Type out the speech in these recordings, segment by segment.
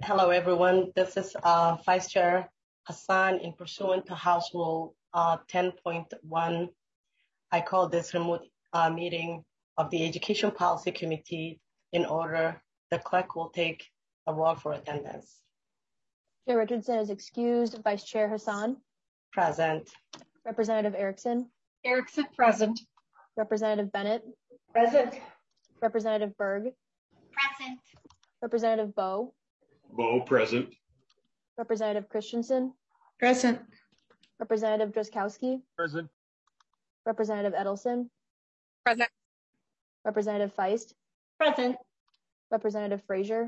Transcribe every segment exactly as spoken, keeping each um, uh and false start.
Hello, everyone. This is uh, Vice Chair Hassan. In pursuant to House Rule uh, ten point one, I call this remote uh, meeting of the Education Policy Committee in order. The clerk will take a roll for attendance. Chair Richardson is excused. Vice Chair Hassan. Present. Representative Erickson. Erickson present. Representative Bennett. Present. Representative Berg. Present. Representative Bowe. Bowe present. Representative Christensen. Present. Representative Drazkowski. Present. Representative Edelson. Present. Representative Feist. Present. Representative Frazier.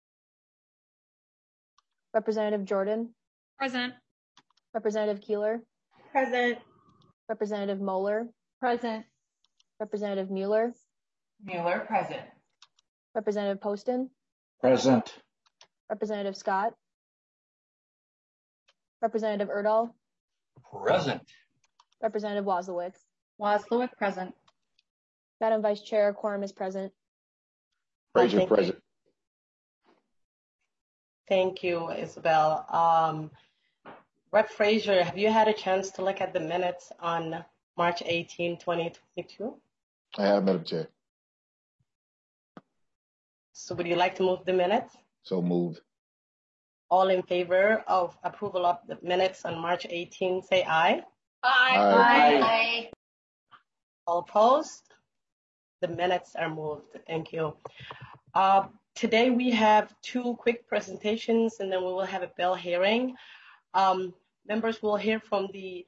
Representative Jordan. Present. Representative Keeler. Present. Representative Moeller. Present. Representative Mueller. Mueller present. Representative Poston. Present. Representative Scott. Representative Erdahl. Present. Representative Wozlowick. Wozlowick present. Madam Vice Chair, a quorum is present. Frazier Thank you. present. Thank you, Isabel. Um, Rep Frazier, have you had a chance to look at the minutes on March eighteenth, twenty twenty-two? I have, Madam Chair. So would you like to move the minutes? So moved. All in favor of approval of the minutes on March eighteenth, say aye. Aye. Aye. Aye. All opposed? The minutes are moved. Thank you. Uh, today we have two quick presentations and then we will have a bill hearing. Um, members will hear from the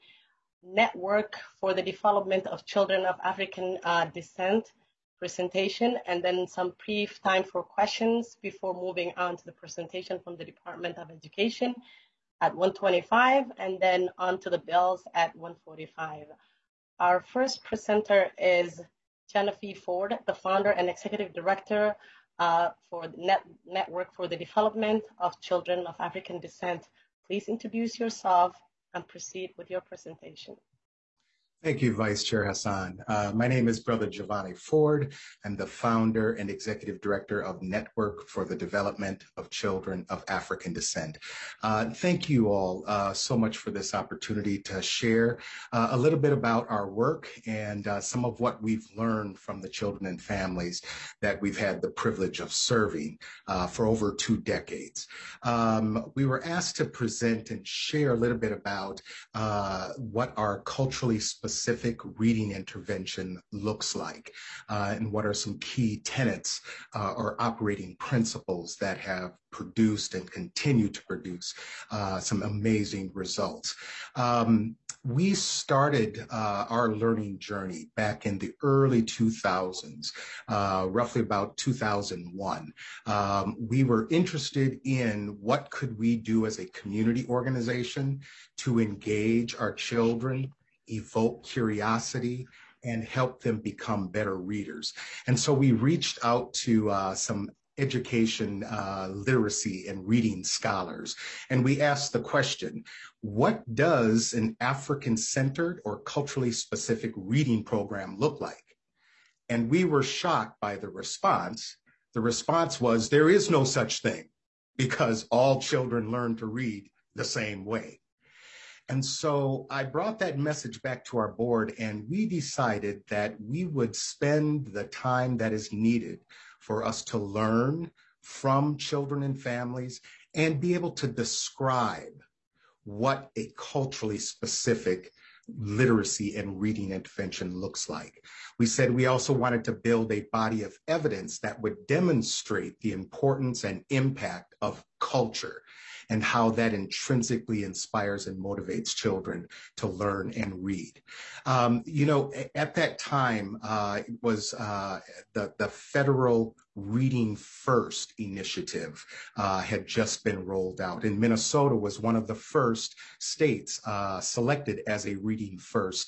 Network for the Development of Children of African uh, Descent presentation, and then some brief time for questions before moving on to the presentation from the Department of Education at one twenty-five, and then on to the bills at one forty-five. Our first presenter is Genevieve Ford, the founder and executive director uh, for the Net Network for the Development of Children of African Descent. Please introduce yourself and proceed with your presentation. Thank you, Vice Chair Hassan. Uh, my name is Brother Giovanni Ford. I'm the founder and executive director of Network for the Development of Children of African Descent. Uh, thank you all uh, so much for this opportunity to share uh, a little bit about our work and uh, some of what we've learned from the children and families that we've had the privilege of serving uh, for over two decades. Um, we were asked to present and share a little bit about uh, what our culturally specific specific reading intervention looks like, uh, and what are some key tenets uh, or operating principles that have produced and continue to produce uh, some amazing results. Um, we started uh, our learning journey back in the early two thousands, uh, roughly about two thousand one. Um, we were interested in what could we do as a community organization to engage our children, evoke curiosity, and help them become better readers. And so we reached out to uh, some education, uh, literacy, and reading scholars. And we asked the question, what does an African-centered or culturally specific reading program look like? And we were shocked by the response. The response was, there is no such thing, because all children learn to read the same way. And so I brought that message back to our board, and we decided that we would spend the time that is needed for us to learn from children and families and be able to describe what a culturally specific literacy and reading intervention looks like. We said we also wanted to build a body of evidence that would demonstrate the importance and impact of culture and how that intrinsically inspires and motivates children to learn and read. Um, you know, at that time, uh, it was uh, the, the federal Reading First initiative uh, had just been rolled out. And Minnesota was one of the first states uh, selected as a Reading First,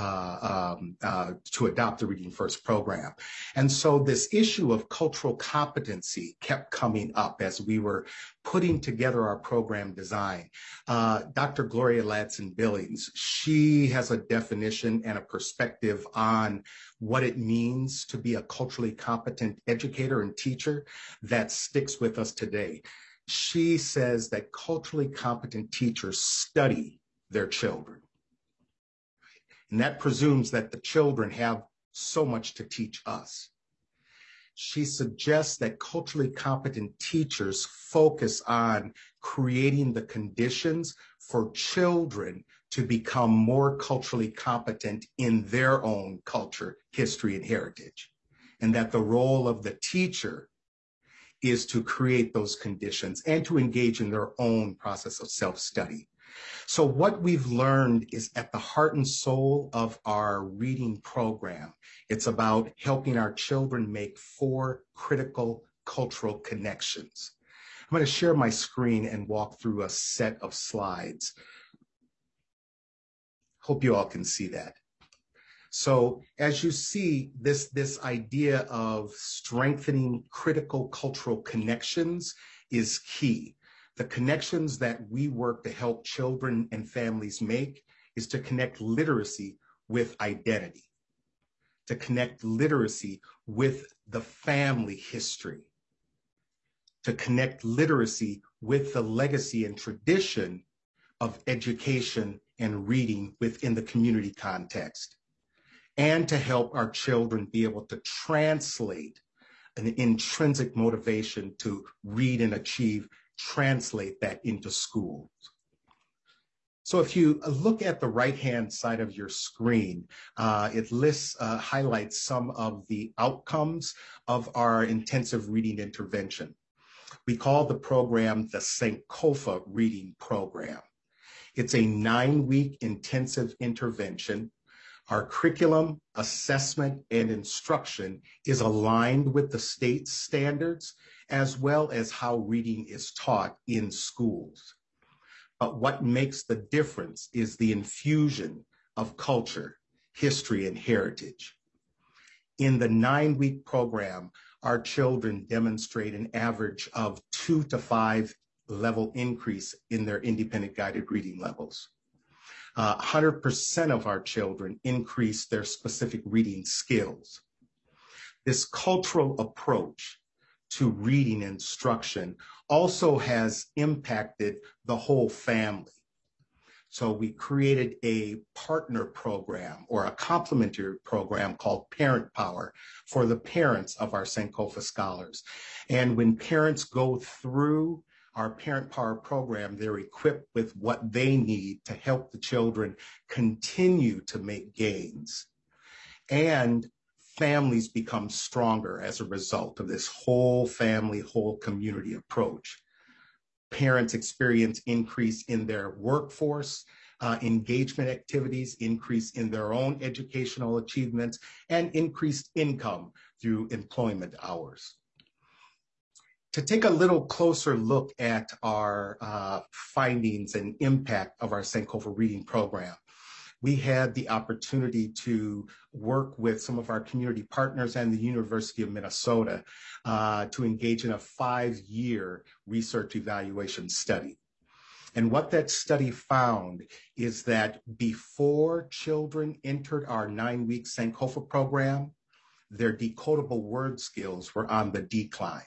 uh, um, uh, to adopt the Reading First program. And so this issue of cultural competency kept coming up as we were putting together our program design. Uh, Doctor Gloria Ladson-Billings, she has a definition and a perspective on what it means to be a culturally competent educator and teacher that sticks with us today. she says that culturally competent teachers study their children. And that presumes that the children have so much to teach us. She suggests that culturally competent teachers focus on creating the conditions for children to become more culturally competent in their own culture, history, and heritage. And that the role of the teacher is to create those conditions and to engage in their own process of self-study. So what we've learned is at the heart and soul of our reading program, it's about helping our children make four critical cultural connections. I'm going to share my screen and walk through a set of slides. Hope you all can see that. So as you see, this, this idea of strengthening critical cultural connections is key. The connections that we work to help children and families make is to connect literacy with identity, to connect literacy with the family history, to connect literacy with the legacy and tradition of education and reading within the community context, and to help our children be able to translate an intrinsic motivation to read and achieve, translate that into schools. So if you look at the right-hand side of your screen, uh, it lists, uh, highlights some of the outcomes of our intensive reading intervention. We call the program the Sankofa Reading Program. It's a nine-week intensive intervention. Our curriculum, assessment, and instruction is aligned with the state's standards, as well as how reading is taught in schools. But what makes the difference is the infusion of culture, history, and heritage. In the nine-week program, our children demonstrate an average of two to five level increase in their independent guided reading levels. Uh, one hundred percent of our children increase their specific reading skills. This cultural approach to reading instruction also has impacted the whole family. So we created a partner program or a complementary program called Parent Power for the parents of our Sankofa scholars. And when parents go through our Parent Power program, they're equipped with what they need to help the children continue to make gains. And families become stronger as a result of this whole family, whole community approach. Parents experience increase in their workforce, uh, engagement activities, increase in their own educational achievements, and increased income through employment hours. To take a little closer look at our uh, findings and impact of our Sankofa Reading Program, we had the opportunity to work with some of our community partners and the University of Minnesota uh, to engage in a five-year research evaluation study. And what that study found is that before children entered our nine-week Sankofa program, their decodable word skills were on the decline.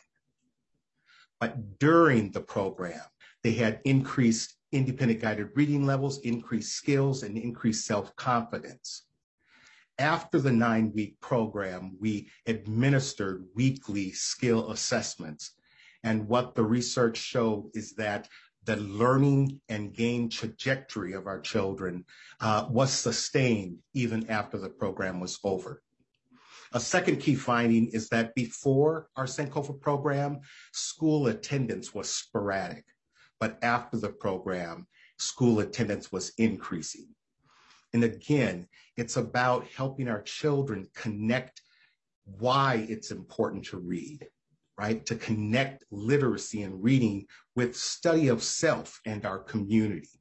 But during the program, they had increased independent guided reading levels, increased skills, and increased self-confidence. After the nine-week program, we administered weekly skill assessments. And what the research showed is that the learning and gain trajectory of our children uh, was sustained even after the program was over. A second key finding is that before our Sankofa program, school attendance was sporadic, but after the program, school attendance was increasing. And again, it's about helping our children connect why it's important to read, right? To connect literacy and reading with study of self and our community.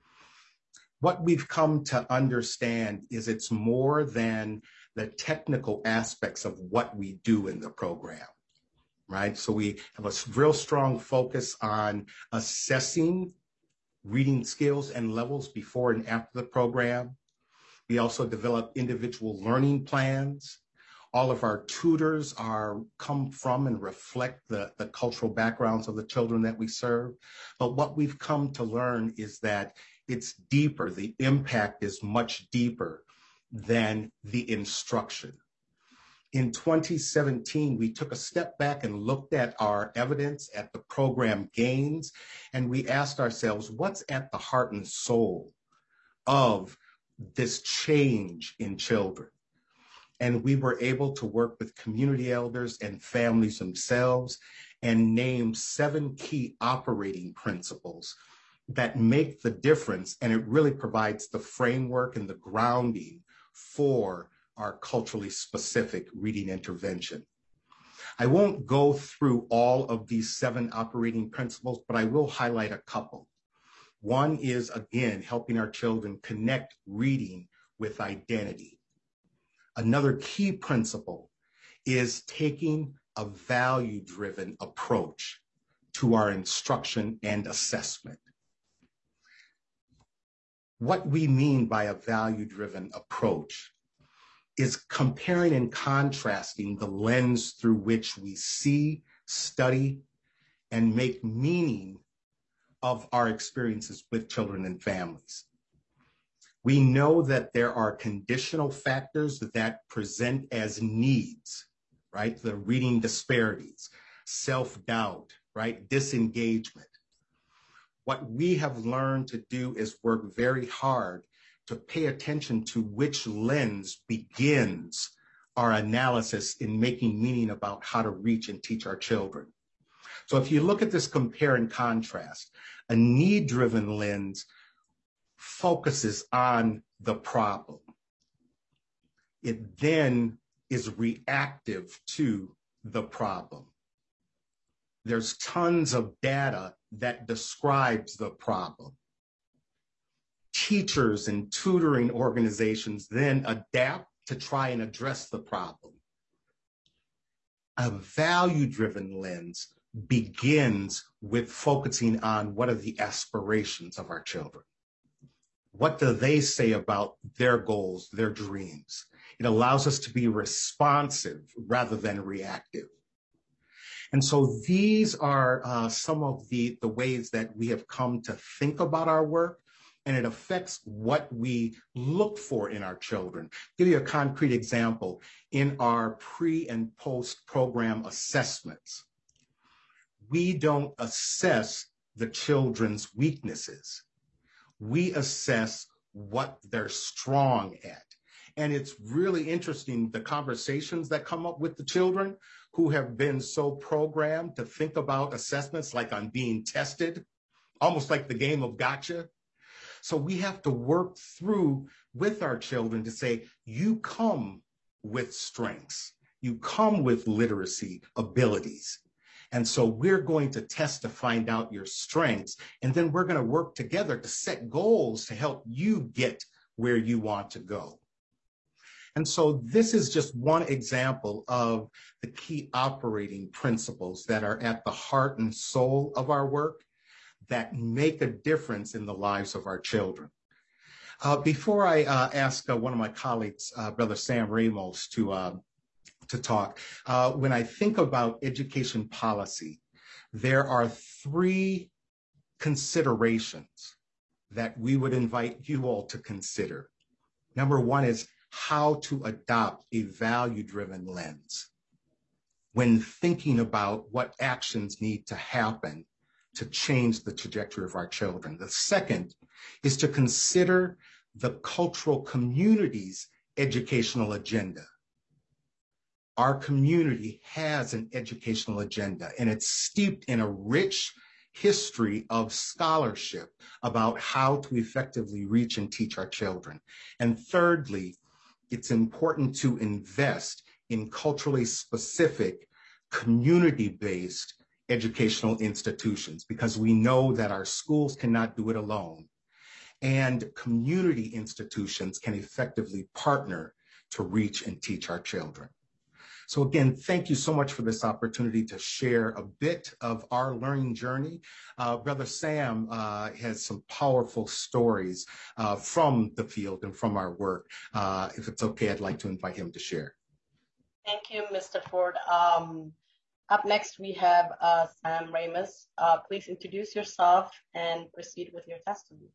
What we've come to understand is it's more than the technical aspects of what we do in the program, right? So we have a real strong focus on assessing reading skills and levels before and after the program. We also develop individual learning plans. All of our tutors are come from and reflect the, the cultural backgrounds of the children that we serve. But what we've come to learn is that it's deeper. The impact is much deeper than the instruction. In twenty seventeen, we took a step back and looked at our evidence, at the program gains, and we asked ourselves, what's at the heart and soul of this change in children? And we were able to work with community elders and families themselves and name seven key operating principles that make the difference. And it really provides the framework and the grounding for our culturally specific reading intervention. I won't go through all of these seven operating principles, but I will highlight a couple. One is, again, helping our children connect reading with identity. Another key principle is taking a value-driven approach to our instruction and assessment. What we mean by a value-driven approach is comparing and contrasting the lens through which we see, study, and make meaning of our experiences with children and families. We know that there are conditional factors that present as needs, right? The reading disparities, self-doubt, right? Disengagement. What we have learned to do is work very hard to pay attention to which lens begins our analysis in making meaning about how to reach and teach our children. So if you look at this compare and contrast, a need-driven lens focuses on the problem. It then is reactive to the problem. There's tons of data that describes the problem. Teachers and tutoring organizations then adapt to try and address the problem. A value-driven lens begins with focusing on what are the aspirations of our children. What do they say about their goals, their dreams? It allows us to be responsive rather than reactive. And so these are uh, some of the, the ways that we have come to think about our work, and it affects what we look for in our children. I'll give you a concrete example. In our pre and post program assessments, we don't assess the children's weaknesses. We assess what they're strong at. And it's really interesting, the conversations that come up with the children who have been so programmed to think about assessments like on being tested, almost like the game of gotcha. So we have to work through with our children to say, you come with strengths, you come with literacy abilities. And so we're going to test to find out your strengths, and then we're going to work together to set goals to help you get where you want to go. And so this is just one example of the key operating principles that are at the heart and soul of our work that make a difference in the lives of our children. Uh, before I uh, ask uh, one of my colleagues, uh, Brother Sam Ramos, to uh, to talk, uh, when I think about education policy, there are three considerations that we would invite you all to consider. Number one is how to adopt a value-driven lens when thinking about what actions need to happen to change the trajectory of our children. The second is to consider the cultural community's educational agenda. Our community has an educational agenda, and it's steeped in a rich history of scholarship about how to effectively reach and teach our children. And thirdly, it's important to invest in culturally specific, community-based educational institutions, because we know that our schools cannot do it alone, and community institutions can effectively partner to reach and teach our children. So again, thank you so much for this opportunity to share a bit of our learning journey. Uh, Brother Sam uh, has some powerful stories uh, from the field and from our work. Uh, if it's okay, I'd like to invite him to share. Thank you, Mister Ford. Um, up next, we have uh, Sam Ramos. Uh, please introduce yourself and proceed with your testimony.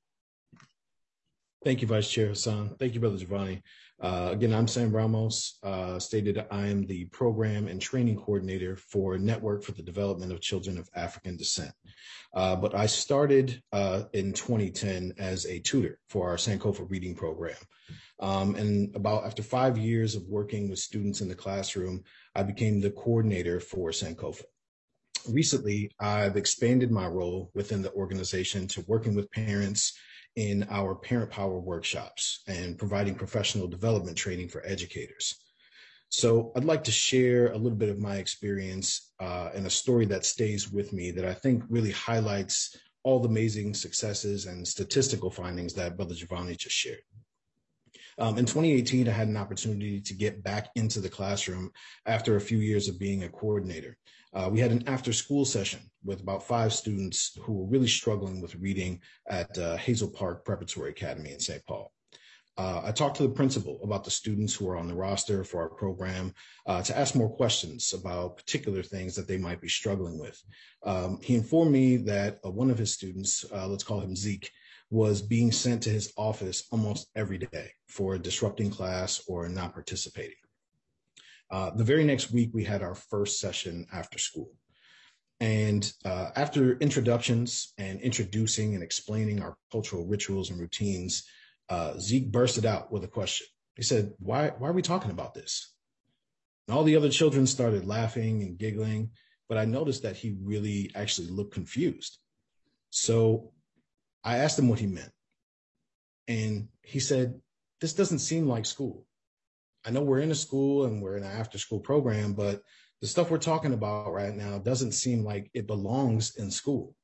Thank you, Vice Chair Hassan. Thank you, Brother Giovanni. Uh, again, I'm Sam Ramos. Uh, stated I am the Program and Training Coordinator for Network for the Development of Children of African Descent. Uh, but I started uh, in twenty ten as a tutor for our Sankofa Reading Program. Um, and about after five years of working with students in the classroom, I became the coordinator for Sankofa. Recently, I've expanded my role within the organization to working with parents in our Parent Power workshops and providing professional development training for educators. So I'd like to share a little bit of my experience uh, and a story that stays with me that I think really highlights all the amazing successes and statistical findings that Brother Giovanni just shared. Um, in twenty eighteen, I had an opportunity to get back into the classroom after a few years of being a coordinator. Uh, we had an after-school session with about five students who were really struggling with reading at uh, Hazel Park Preparatory Academy in Saint Paul. Uh, I talked to the principal about the students who are on the roster for our program uh, to ask more questions about particular things that they might be struggling with. Um, he informed me that uh, one of his students, uh, let's call him Zeke, was being sent to his office almost every day for disrupting class or not participating. Uh, the very next week, we had our first session after school. And uh, after introductions and introducing and explaining our cultural rituals and routines, uh, Zeke bursted out with a question. He said, why, why are we talking about this? And all the other children started laughing and giggling, but I noticed that he really actually looked confused. So I asked him what he meant. And he said, this doesn't seem like school. I know we're in a school and we're in an after school program, but the stuff we're talking about right now doesn't seem like it belongs in school.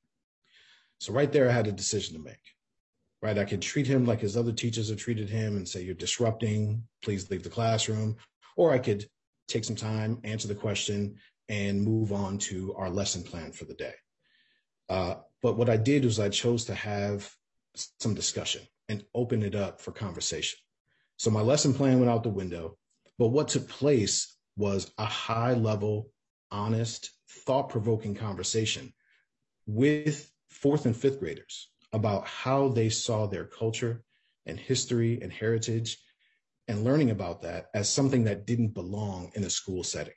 So right there, I had a decision to make, right? I could treat him like his other teachers have treated him and say, you're disrupting, please leave the classroom. Or I could take some time, answer the question, and move on to our lesson plan for the day. Uh, but what I did was I chose to have some discussion and open it up for conversation. So my lesson plan went out the window, but what took place was a high level, honest, thought-provoking conversation with fourth and fifth graders about how they saw their culture and history and heritage, and learning about that as something that didn't belong in a school setting.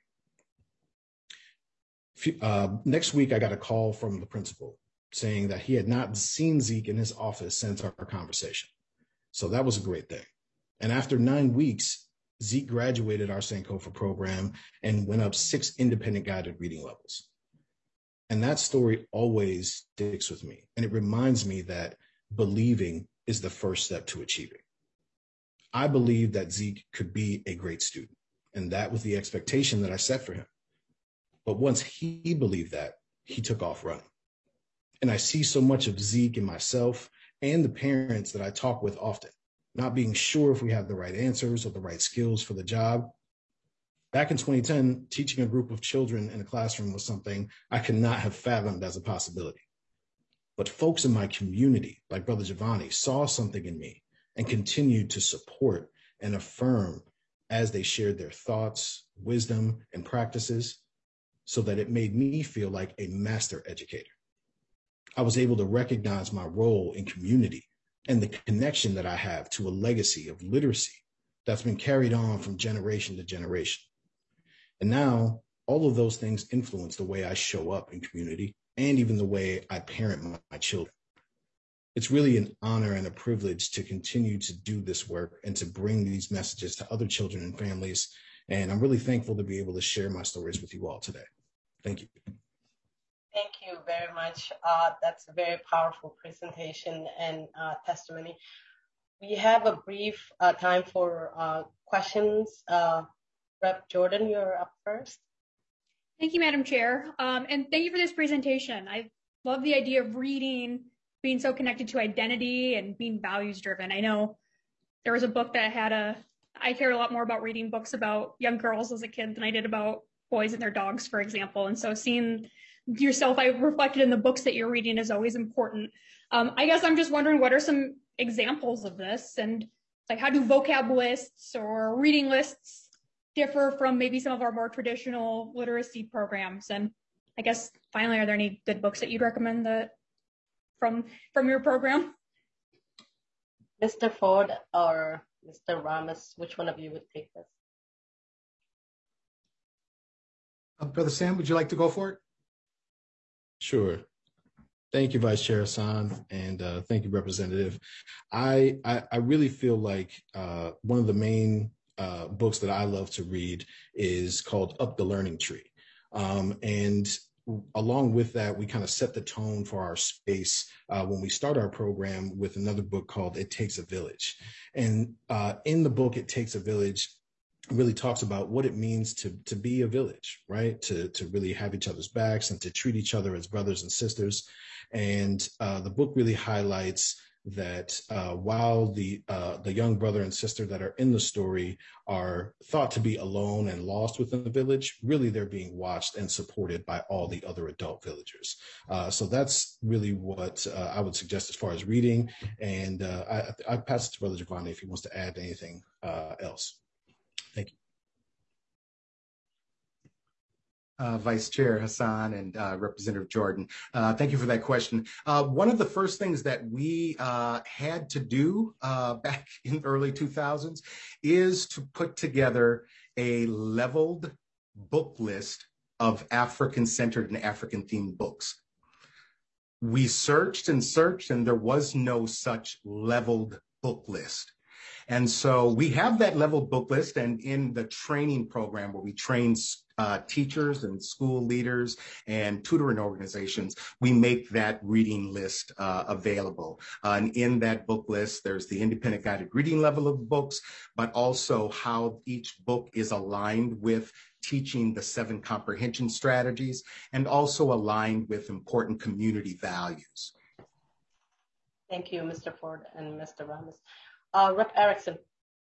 Uh, next week, I got a call from the principal saying that he had not seen Zeke in his office since our conversation. So that was a great thing. And after nine weeks, Zeke graduated our Sankofa program and went up six independent guided reading levels. And that story always sticks with me. And it reminds me that believing is the first step to achieving. I believe that Zeke could be a great student. And that was the expectation that I set for him. But once he believed that, he took off running. And I see so much of Zeke in myself and the parents that I talk with often, not being sure if we have the right answers or the right skills for the job. Back in twenty ten, teaching a group of children in a classroom was something I could not have fathomed as a possibility. But folks in my community, like Brother Giovanni, saw something in me and continued to support and affirm as they shared their thoughts, wisdom, and practices, so that it made me feel like a master educator. I was able to recognize my role in community and the connection that I have to a legacy of literacy that's been carried on from generation to generation. And now all of those things influence the way I show up in community and even the way I parent my, my children. It's really an honor and a privilege to continue to do this work and to bring these messages to other children and families. And I'm really thankful to be able to share my stories with you all today. Thank you. Thank you very much. Uh, that's a very powerful presentation and uh, testimony. We have a brief uh, time for uh, questions. Uh, Representative Jordan, you're up first. Thank you, Madam Chair. Um, and thank you for this presentation. I love the idea of reading being so connected to identity and being values driven. I know there was a book that had a, I cared a lot more about reading books about young girls as a kid than I did about boys and their dogs, for example. And so seeing yourself, I reflected in the books that you're reading is always important. Um, I guess I'm just wondering, what are some examples of this? And like, how do vocab lists or reading lists differ from maybe some of our more traditional literacy programs? And I guess finally, are there any good books that you'd recommend that from from your program? Mister Ford or Mister Ramos, which one of you would take this? Uh, Brother Sam, would you like to go for it? Sure. Thank you, Vice Chair Hassan, and uh, thank you, Representative. I, I, I really feel like uh, one of the main uh, books that I love to read is called Up the Learning Tree. Um, and along with that, we kind of set the tone for our space uh, when we start our program with another book called It Takes a Village. And uh, in the book, It Takes a Village, really talks about what it means to to be a village, right? To to really have each other's backs and to treat each other as brothers and sisters. And uh, the book really highlights that uh, while the uh, the young brother and sister that are in the story are thought to be alone and lost within the village, really they're being watched and supported by all the other adult villagers. Uh, so that's really what uh, I would suggest as far as reading. And uh, I, I pass it to Brother Giovanni if he wants to add anything uh, else. Thank you. Uh, Vice Chair Hassan and uh, Representative Jordan, uh, thank you for that question. Uh, one of the first things that we uh, had to do uh, back in the early two thousands is to put together a leveled book list of African-centered and African-themed books. We searched and searched, and there was no such leveled book list. And so we have that leveled book list, and in the training program where we train uh, teachers and school leaders and tutoring organizations, we make that reading list uh, available. Uh, and in that book list, there's the independent guided reading level of books, but also how each book is aligned with teaching the seven comprehension strategies and also aligned with important community values. Thank you, Mister Ford and Mister Ramos. Uh, Rep Erickson.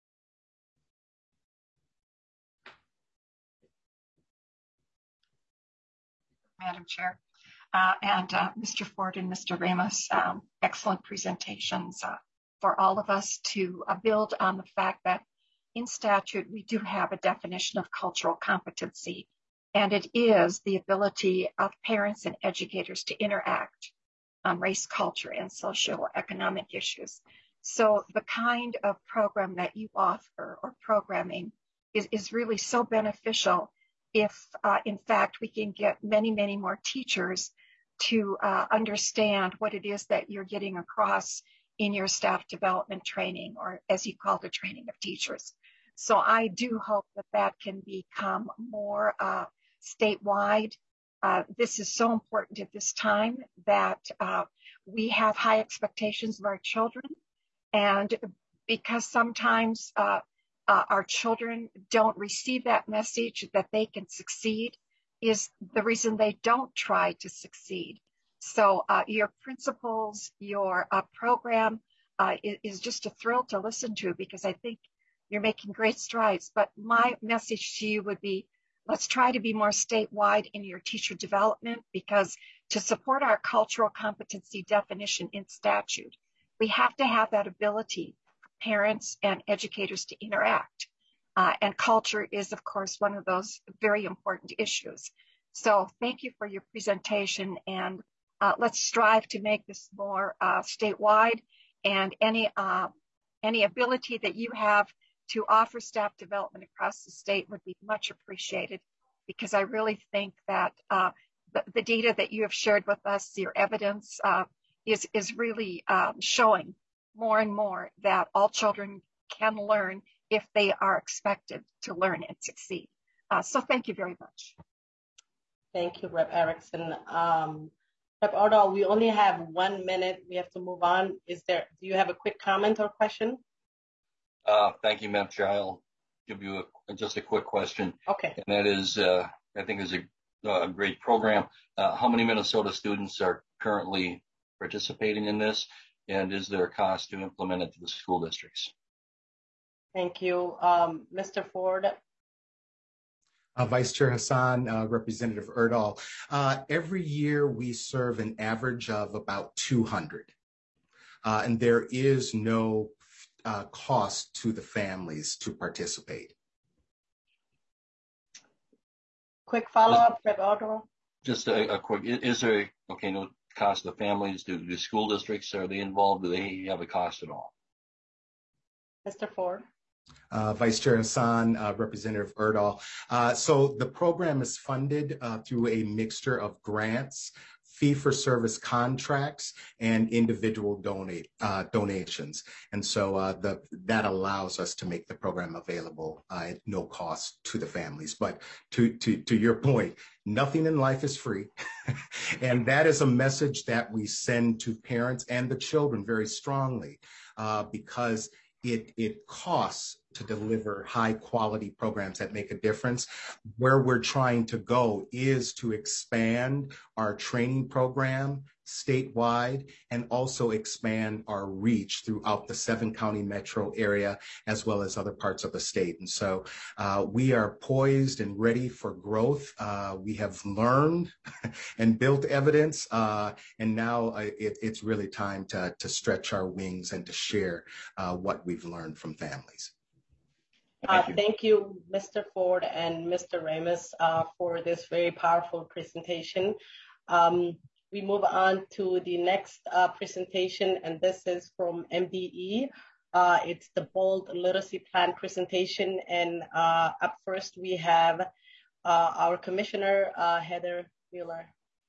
Madam Chair, uh, and uh, Mister Ford and Mister Ramos, um, excellent presentations uh, for all of us to uh, build on the fact that in statute we do have a definition of cultural competency, and it is the ability of parents and educators to interact on race, culture, and socioeconomic issues. So the kind of program that you offer or programming is, is really so beneficial if, uh, in fact, we can get many, many more teachers to uh, understand what it is that you're getting across in your staff development training, or as you call the training of teachers. So I do hope that that can become more uh, statewide. Uh, this is so important at this time that uh, we have high expectations of our children. And because sometimes uh, uh, our children don't receive that message that they can succeed is the reason they don't try to succeed. So uh, your principles, your uh, program uh, is, is just a thrill to listen to, because I think you're making great strides. But my message to you would be, let's try to be more statewide in your teacher development, because to support our cultural competency definition in statute, we have to have that ability for parents and educators to interact. Uh, and culture is, of course, one of those very important issues. So thank you for your presentation, and uh, let's strive to make this more uh, statewide, and any, uh, any ability that you have to offer staff development across the state would be much appreciated, because I really think that uh, the, the data that you have shared with us, your evidence, uh, is, is really um, showing more and more that all children can learn if they are expected to learn and succeed. Uh, so thank you very much. Thank you, Rep Erickson. Um, Rep Ordall, we only have one minute. We have to move on. Is there, do you have a quick comment or question? Uh, thank you, Madam Chair. I'll give you a, just a quick question. Okay. And that is, uh, I think is a, a great program. Uh, how many Minnesota students are currently participating in this? And is there a cost to implement it to the school districts? Thank you. Um, Mister Ford. Uh, Vice Chair Hassan, uh, Representative Erdahl, uh, every year we serve an average of about two hundred. Uh, and there is no uh, cost to the families to participate. quick follow-up, Roberto? Just a, a quick, is there, okay, no cost to families, do the school districts, are they involved? Do they have a cost at all? Mister Ford. Uh, Vice Chair Hassan, uh, Representative Erdahl. Uh, so the program is funded uh, through a mixture of grants, fee-for-service contracts, and individual donate uh, donations. And so uh, the, that allows us to make the program available uh, at no cost to the families. But to, to, to your point, nothing in life is free. And that is a message that we send to parents and the children very strongly uh, because It, it costs to deliver high quality programs that make a difference. Where we're trying to go is to expand our training program statewide and also expand our reach throughout the seven county metro area as well as other parts of the state. And so uh, we are poised and ready for growth. Uh, we have learned and built evidence uh, and now uh, it, it's really time to, to stretch our wings and to share uh, what we've learned from families. Thank you, uh, thank you Mister Ford and Mister Ramos uh, for this very powerful presentation. Um, we move on to the next uh, presentation, and this is from M D E. Uh, it's the Bold Literacy Plan presentation, and uh, up first we have uh, our Commissioner, uh, Heather Mueller.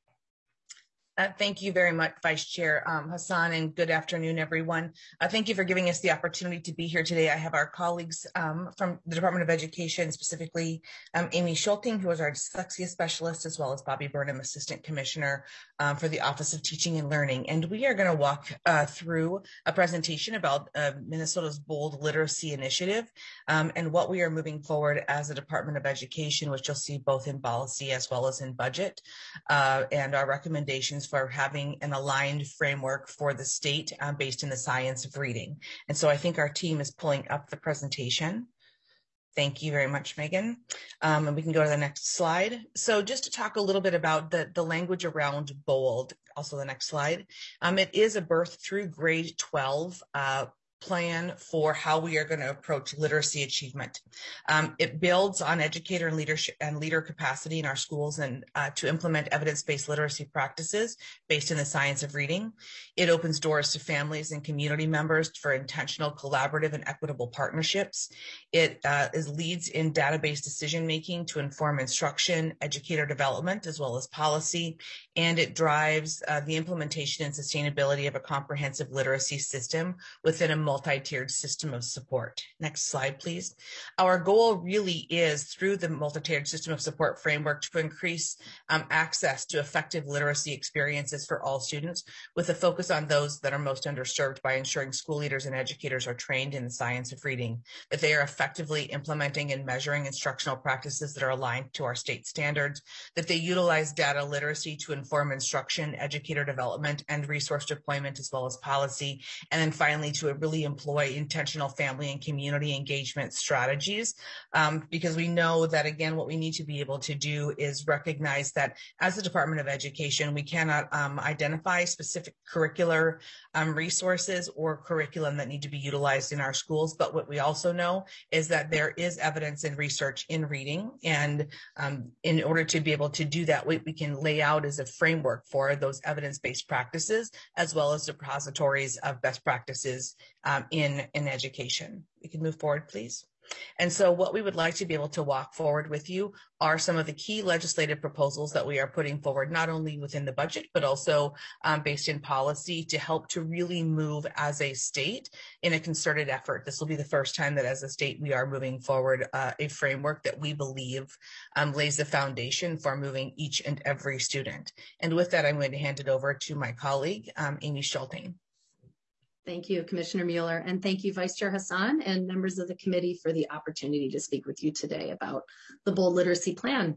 Uh, thank you very much, Vice Chair um, Hassan, and good afternoon, everyone. Uh, thank you for giving us the opportunity to be here today. I have our colleagues um, from the Department of Education, specifically um, Amy Schulting, who is our dyslexia specialist, as well as Bobby Burnham, Assistant Commissioner um, for the Office of Teaching and Learning. And we are going to walk uh, through a presentation about uh, Minnesota's Bold Literacy Initiative um, and what we are moving forward as a Department of Education, which you'll see both in policy as well as in budget, uh, and our recommendations for having an aligned framework for the state uh, based in the science of reading. And so I think our team is pulling up the presentation. Thank you very much, Megan. Um, and we can go to the next slide. So just to talk a little bit about the, the language around BOLD, also the next slide. Um, it is a birth through grade twelve uh, plan for how we are going to approach literacy achievement. Um, it builds on educator and leadership and leader capacity in our schools and uh, to implement evidence-based literacy practices based in the science of reading. It opens doors to families and community members for intentional, collaborative, and equitable partnerships. It uh, is leads in database decision-making to inform instruction, educator development, as well as policy, and it drives uh, the implementation and sustainability of a comprehensive literacy system within a multi-tiered system of support. Next slide, please. Our goal really is through the multi-tiered system of support framework to increase um, access to effective literacy experiences for all students with a focus on those that are most underserved by ensuring school leaders and educators are trained in the science of reading, that they are effectively implementing and measuring instructional practices that are aligned to our state standards, that they utilize data literacy to inform instruction, educator development, and resource deployment as well as policy, and then finally to really employ intentional family and community engagement strategies um, because we know that, again, what we need to be able to do is recognize that as the Department of Education, we cannot um, identify specific curricular um, resources or curriculum that need to be utilized in our schools. But what we also know is that there is evidence and research in reading. And um, in order to be able to do that, what we can lay out as a framework for those evidence-based practices, as well as repositories of best practices Um, in, in education. We can move forward, please. And so what we would like to be able to walk forward with you are some of the key legislative proposals that we are putting forward, not only within the budget, but also um, based in policy to help to really move as a state in a concerted effort. This will be the first time that as a state we are moving forward uh, a framework that we believe um, lays the foundation for moving each and every student. And with that, I'm going to hand it over to my colleague, um, Amy Schulting. Thank you, Commissioner Mueller, and thank you, Vice Chair Hassan and members of the committee for the opportunity to speak with you today about the Bold Literacy Plan.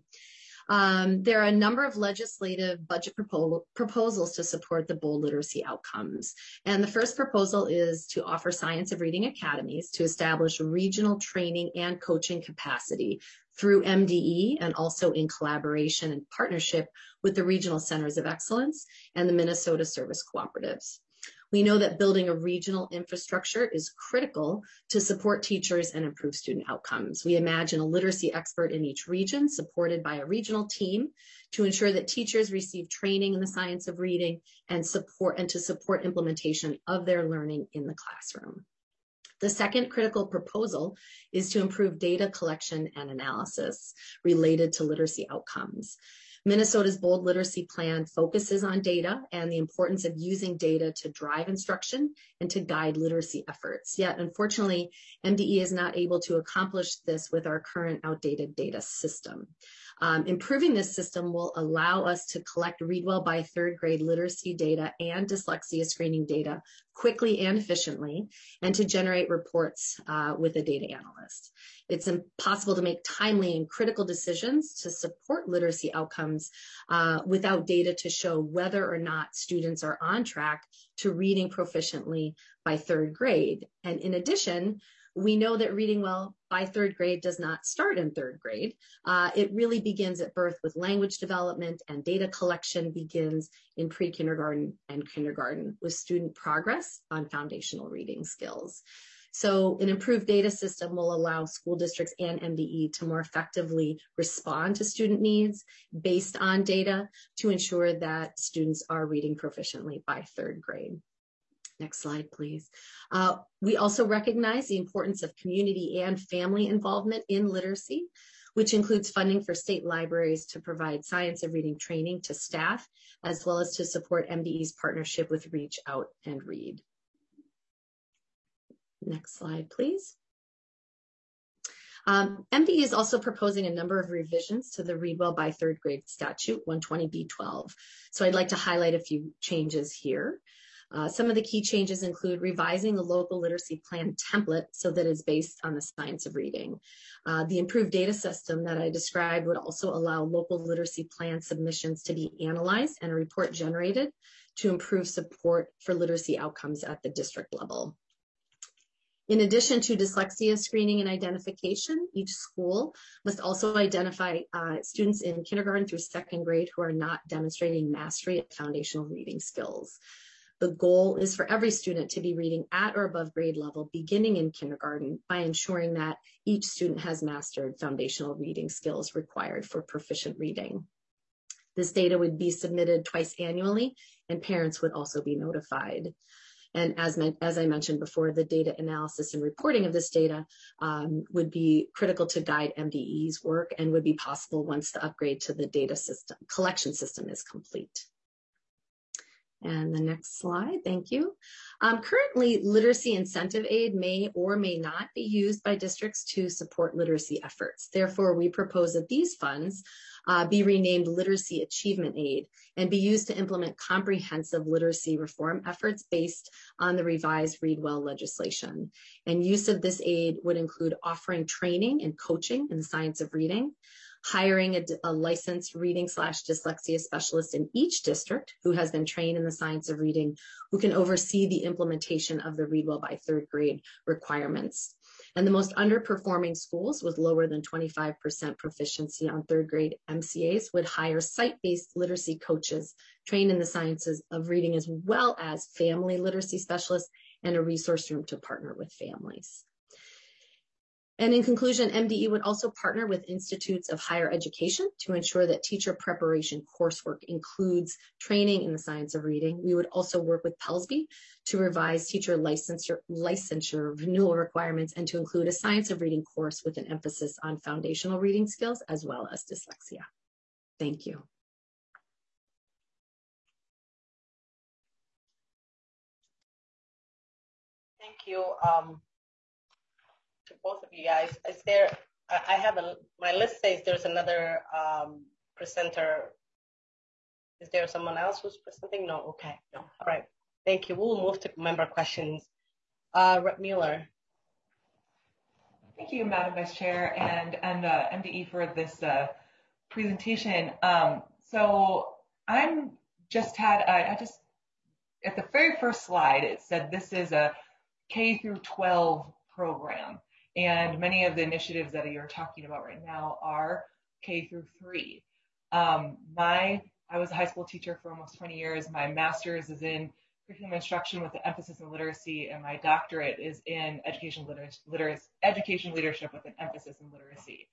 Um, there are a number of legislative budget propo- proposals to support the Bold Literacy outcomes. And the first proposal is to offer Science of Reading academies to establish regional training and coaching capacity through M D E and also in collaboration and partnership with the Regional Centers of Excellence and the Minnesota Service Cooperatives. We know that building a regional infrastructure is critical to support teachers and improve student outcomes. We imagine a literacy expert in each region, supported by a regional team, to ensure that teachers receive training in the science of reading and support and to support implementation of their learning in the classroom. The second critical proposal is to improve data collection and analysis related to literacy outcomes. Minnesota's Bold Literacy Plan focuses on data and the importance of using data to drive instruction and to guide literacy efforts. Yet, unfortunately, M D E is not able to accomplish this with our current outdated data system. Um, improving this system will allow us to collect ReadWell by third grade literacy data and dyslexia screening data quickly and efficiently, and to generate reports uh, with a data analyst. It's impossible to make timely and critical decisions to support literacy outcomes uh, without data to show whether or not students are on track to reading proficiently by third grade. And in addition, we know that reading well by third grade does not start in third grade. Uh, it really begins at birth with language development, and data collection begins in pre-kindergarten and kindergarten with student progress on foundational reading skills. So an improved data system will allow school districts and M D E to more effectively respond to student needs based on data to ensure that students are reading proficiently by third grade. Next slide, please. Uh, we also recognize the importance of community and family involvement in literacy, which includes funding for state libraries to provide science of reading training to staff, as well as to support M D E's partnership with Reach Out and Read. Next slide, please. Um, M D E is also proposing a number of revisions to the ReadWell by third grade statute one twenty B twelve. So I'd like to highlight a few changes here. Uh, some of the key changes include revising the local literacy plan template so that it's based on the science of reading. Uh, the improved data system that I described would also allow local literacy plan submissions to be analyzed and a report generated to improve support for literacy outcomes at the district level. In addition to dyslexia screening and identification, each school must also identify uh, students in kindergarten through second grade who are not demonstrating mastery of foundational reading skills. The goal is for every student to be reading at or above grade level beginning in kindergarten by ensuring that each student has mastered foundational reading skills required for proficient reading. This data would be submitted twice annually, and parents would also be notified. And as, as I mentioned before, the data analysis and reporting of this data um, would be critical to guide M D E's work and would be possible once the upgrade to the data system collection system is complete. And the next slide, thank you. Um, currently, literacy incentive aid may or may not be used by districts to support literacy efforts. Therefore, we propose that these funds uh, be renamed Literacy Achievement Aid and be used to implement comprehensive literacy reform efforts based on the revised ReadWell legislation. And use of this aid would include offering training and coaching in the science of reading, hiring a, a licensed reading slash dyslexia specialist in each district who has been trained in the science of reading, who can oversee the implementation of the ReadWell by third grade requirements. And the most underperforming schools with lower than twenty-five percent proficiency on third grade M C As would hire site-based literacy coaches trained in the sciences of reading, as well as family literacy specialists and a resource room to partner with families. And in conclusion, M D E would also partner with institutes of higher education to ensure that teacher preparation coursework includes training in the science of reading. We would also work with Pelsby to revise teacher licensure, licensure renewal requirements and to include a science of reading course with an emphasis on foundational reading skills as well as dyslexia. Thank you. Thank you. Um, to both of you guys. Is there, I have a, my list says there's another um, presenter. Is there someone else who's presenting? No, okay, no, all right. Thank you. We'll move to member questions. Uh, Rep Mueller. Thank you, Madam Vice Chair, and, and uh, M D E for this uh, presentation. Um, so I'm just had, I, I just, at the very first slide, it said this is a K through twelve program. And many of the initiatives that you're talking about right now are K through three. Um, my, I was a high school teacher for almost twenty years. My master's is in curriculum instruction with an emphasis in literacy, and my doctorate is in education, liter- liter- education leadership with an emphasis in literacy.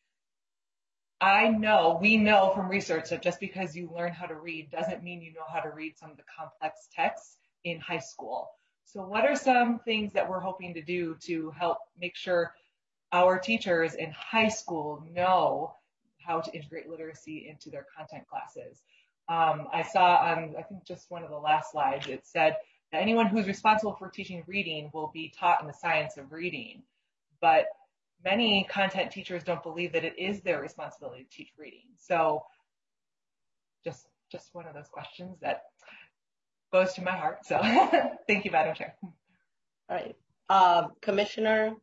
I know, we know from research that just because you learn how to read doesn't mean you know how to read some of the complex texts in high school. So what are some things that we're hoping to do to help make sure our teachers in high school know how to integrate literacy into their content classes? Um, I saw on, I think just one of the last slides, it said that anyone who's responsible for teaching reading will be taught in the science of reading. But many content teachers don't believe that it is their responsibility to teach reading. So just, just one of those questions that goes to my heart. So thank you, Madam Chair. All right. Uh, Commissioner.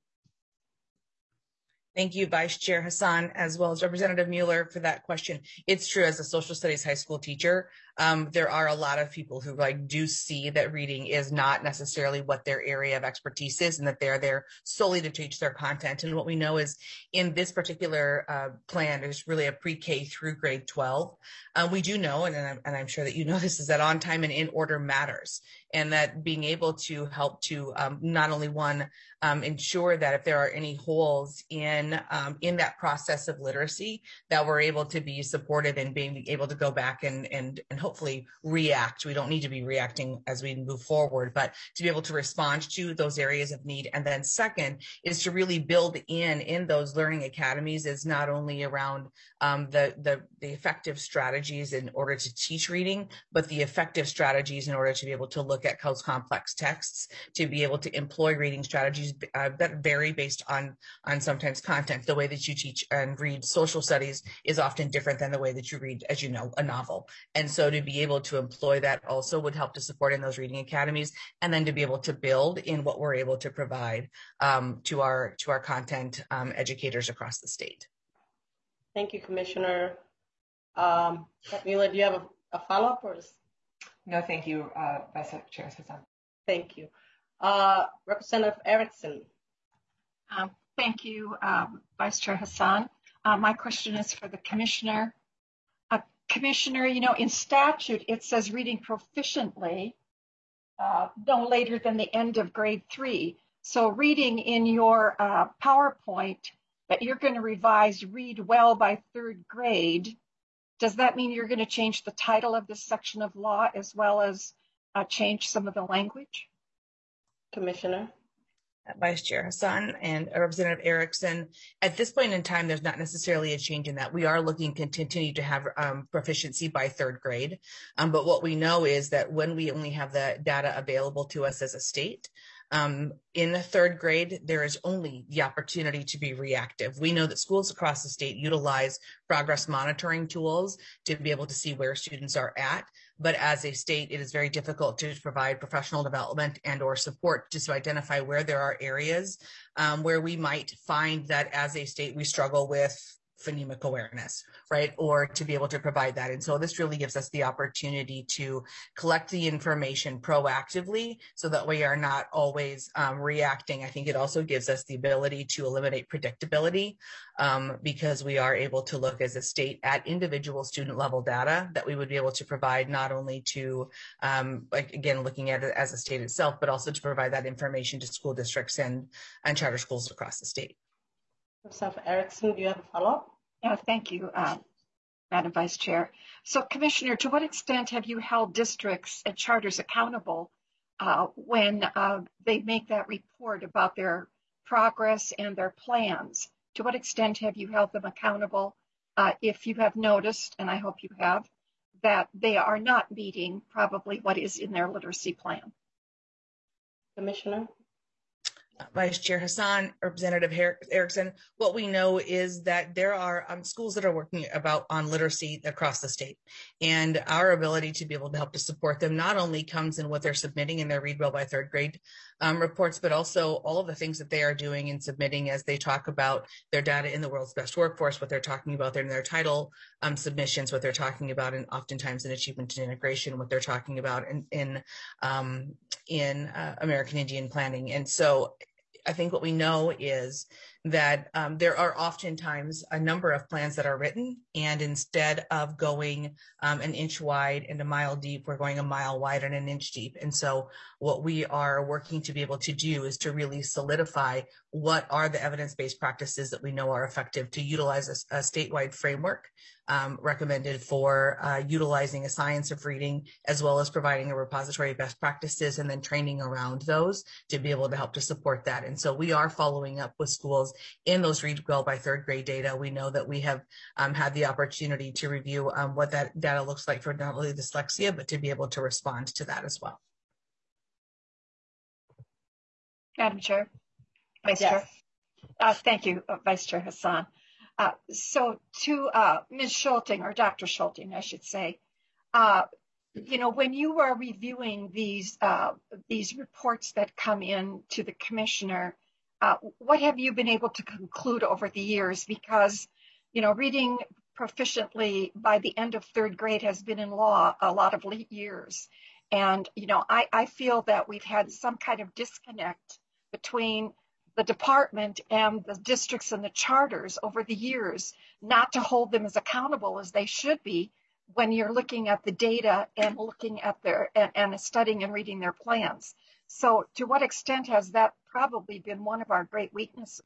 Thank you, Vice Chair Hassan, as well as Representative Mueller for that question. It's true, as a social studies high school teacher, um, there are a lot of people who like do see that reading is not necessarily what their area of expertise is, and that they're there solely to teach their content. And what we know is in this particular uh, plan, there's really a pre-K through grade twelve. Um, we do know, and I'm, and I'm sure that you know this, is that on time and in order matters. And that being able to help to um, not only one, um, ensure that if there are any holes in um, in that process of literacy, that we're able to be supported and being able to go back and and and hopefully react. We don't need to be reacting as we move forward, but to be able to respond to those areas of need. And then second is to really build in in those learning academies is not only around um, the, the the effective strategies in order to teach reading, but the effective strategies in order to be able to look at those complex texts, to be able to employ reading strategies uh, that vary based on on sometimes content. The way that you teach and read social studies is often different than the way that you read, as you know, a novel. And so to be able to employ that also would help to support in those reading academies, and then to be able to build in what we're able to provide um, to our to our content um, educators across the state. Thank you, Commissioner. Um, Mila, do you have a, a follow-up or is... No, thank you, uh, Vice Chair Hassan. Thank you. Uh, Representative Erickson. Um, thank you, um, Vice Chair Hassan. Uh, my question is for the Commissioner. Uh, Commissioner, you know, in statute, it says reading proficiently uh, no later than the end of grade three. So reading in your uh, PowerPoint that you're going to revise read well by third grade, does that mean you're going to change the title of this section of law as well as uh, change some of the language? Commissioner. Vice Chair Hassan and Representative Erickson, at this point in time, there's not necessarily a change in that. We are looking to continue to have um, proficiency by third grade. Um, but what we know is that when we only have the data available to us as a state, Um, in the third grade, there is only the opportunity to be reactive. We know that schools across the state utilize progress monitoring tools to be able to see where students are at. But as a state, it is very difficult to provide professional development and or support just to identify where there are areas um, where we might find that as a state, we struggle with phonemic awareness, right? Or to be able to provide that. And so this really gives us the opportunity to collect the information proactively so that we are not always um, reacting. I think it also gives us the ability to eliminate predictability um, because we are able to look as a state at individual student level data that we would be able to provide not only to, um, like again, looking at it as a state itself, but also to provide that information to school districts and, and charter schools across the state. Representative Erickson, do you have a follow-up? Yeah, thank you, uh, Madam Vice Chair. So, Commissioner, to what extent have you held districts and charters accountable uh, when uh, they make that report about their progress and their plans? To what extent have you held them accountable uh, if you have noticed, and I hope you have, that they are not meeting probably what is in their literacy plan? Commissioner? Vice Chair Hassan, Representative Erickson, what we know is that there are um, schools that are working about on literacy across the state, and our ability to be able to help to support them not only comes in what they're submitting in their Read Well by third grade um, reports, but also all of the things that they are doing and submitting as they talk about their data in the world's best workforce, what they're talking about in their title um, submissions, what they're talking about, and oftentimes in achievement and integration, what they're talking about in in, um, in uh, American Indian planning. And so I think what we know is that um, there are oftentimes a number of plans that are written, and instead of going um, an inch wide and a mile deep, we're going a mile wide and an inch deep. And so what we are working to be able to do is to really solidify what are the evidence-based practices that we know are effective to utilize a, a statewide framework um, recommended for uh, utilizing a science of reading, as well as providing a repository of best practices and then training around those to be able to help to support that. And so we are following up with schools in those Read Well by third grade data. We know that we have um, had the opportunity to review um, what that data looks like for not only dyslexia, but to be able to respond to that as well. Madam Chair, Vice yes. Chair. Uh, thank you, uh, Vice Chair Hassan. Uh, so to uh, Miz Schulting, or Doctor Schulting, I should say, uh, you know, when you are reviewing these uh, these reports that come in to the commissioner, uh, what have you been able to conclude over the years? Because, you know, reading proficiently by the end of third grade has been in law a lot of late years. And, you know, I, I feel that we've had some kind of disconnect between the department and the districts and the charters over the years, not to hold them as accountable as they should be when you're looking at the data and looking at their and, and studying and reading their plans. So to what extent has that probably been one of our great weaknesses?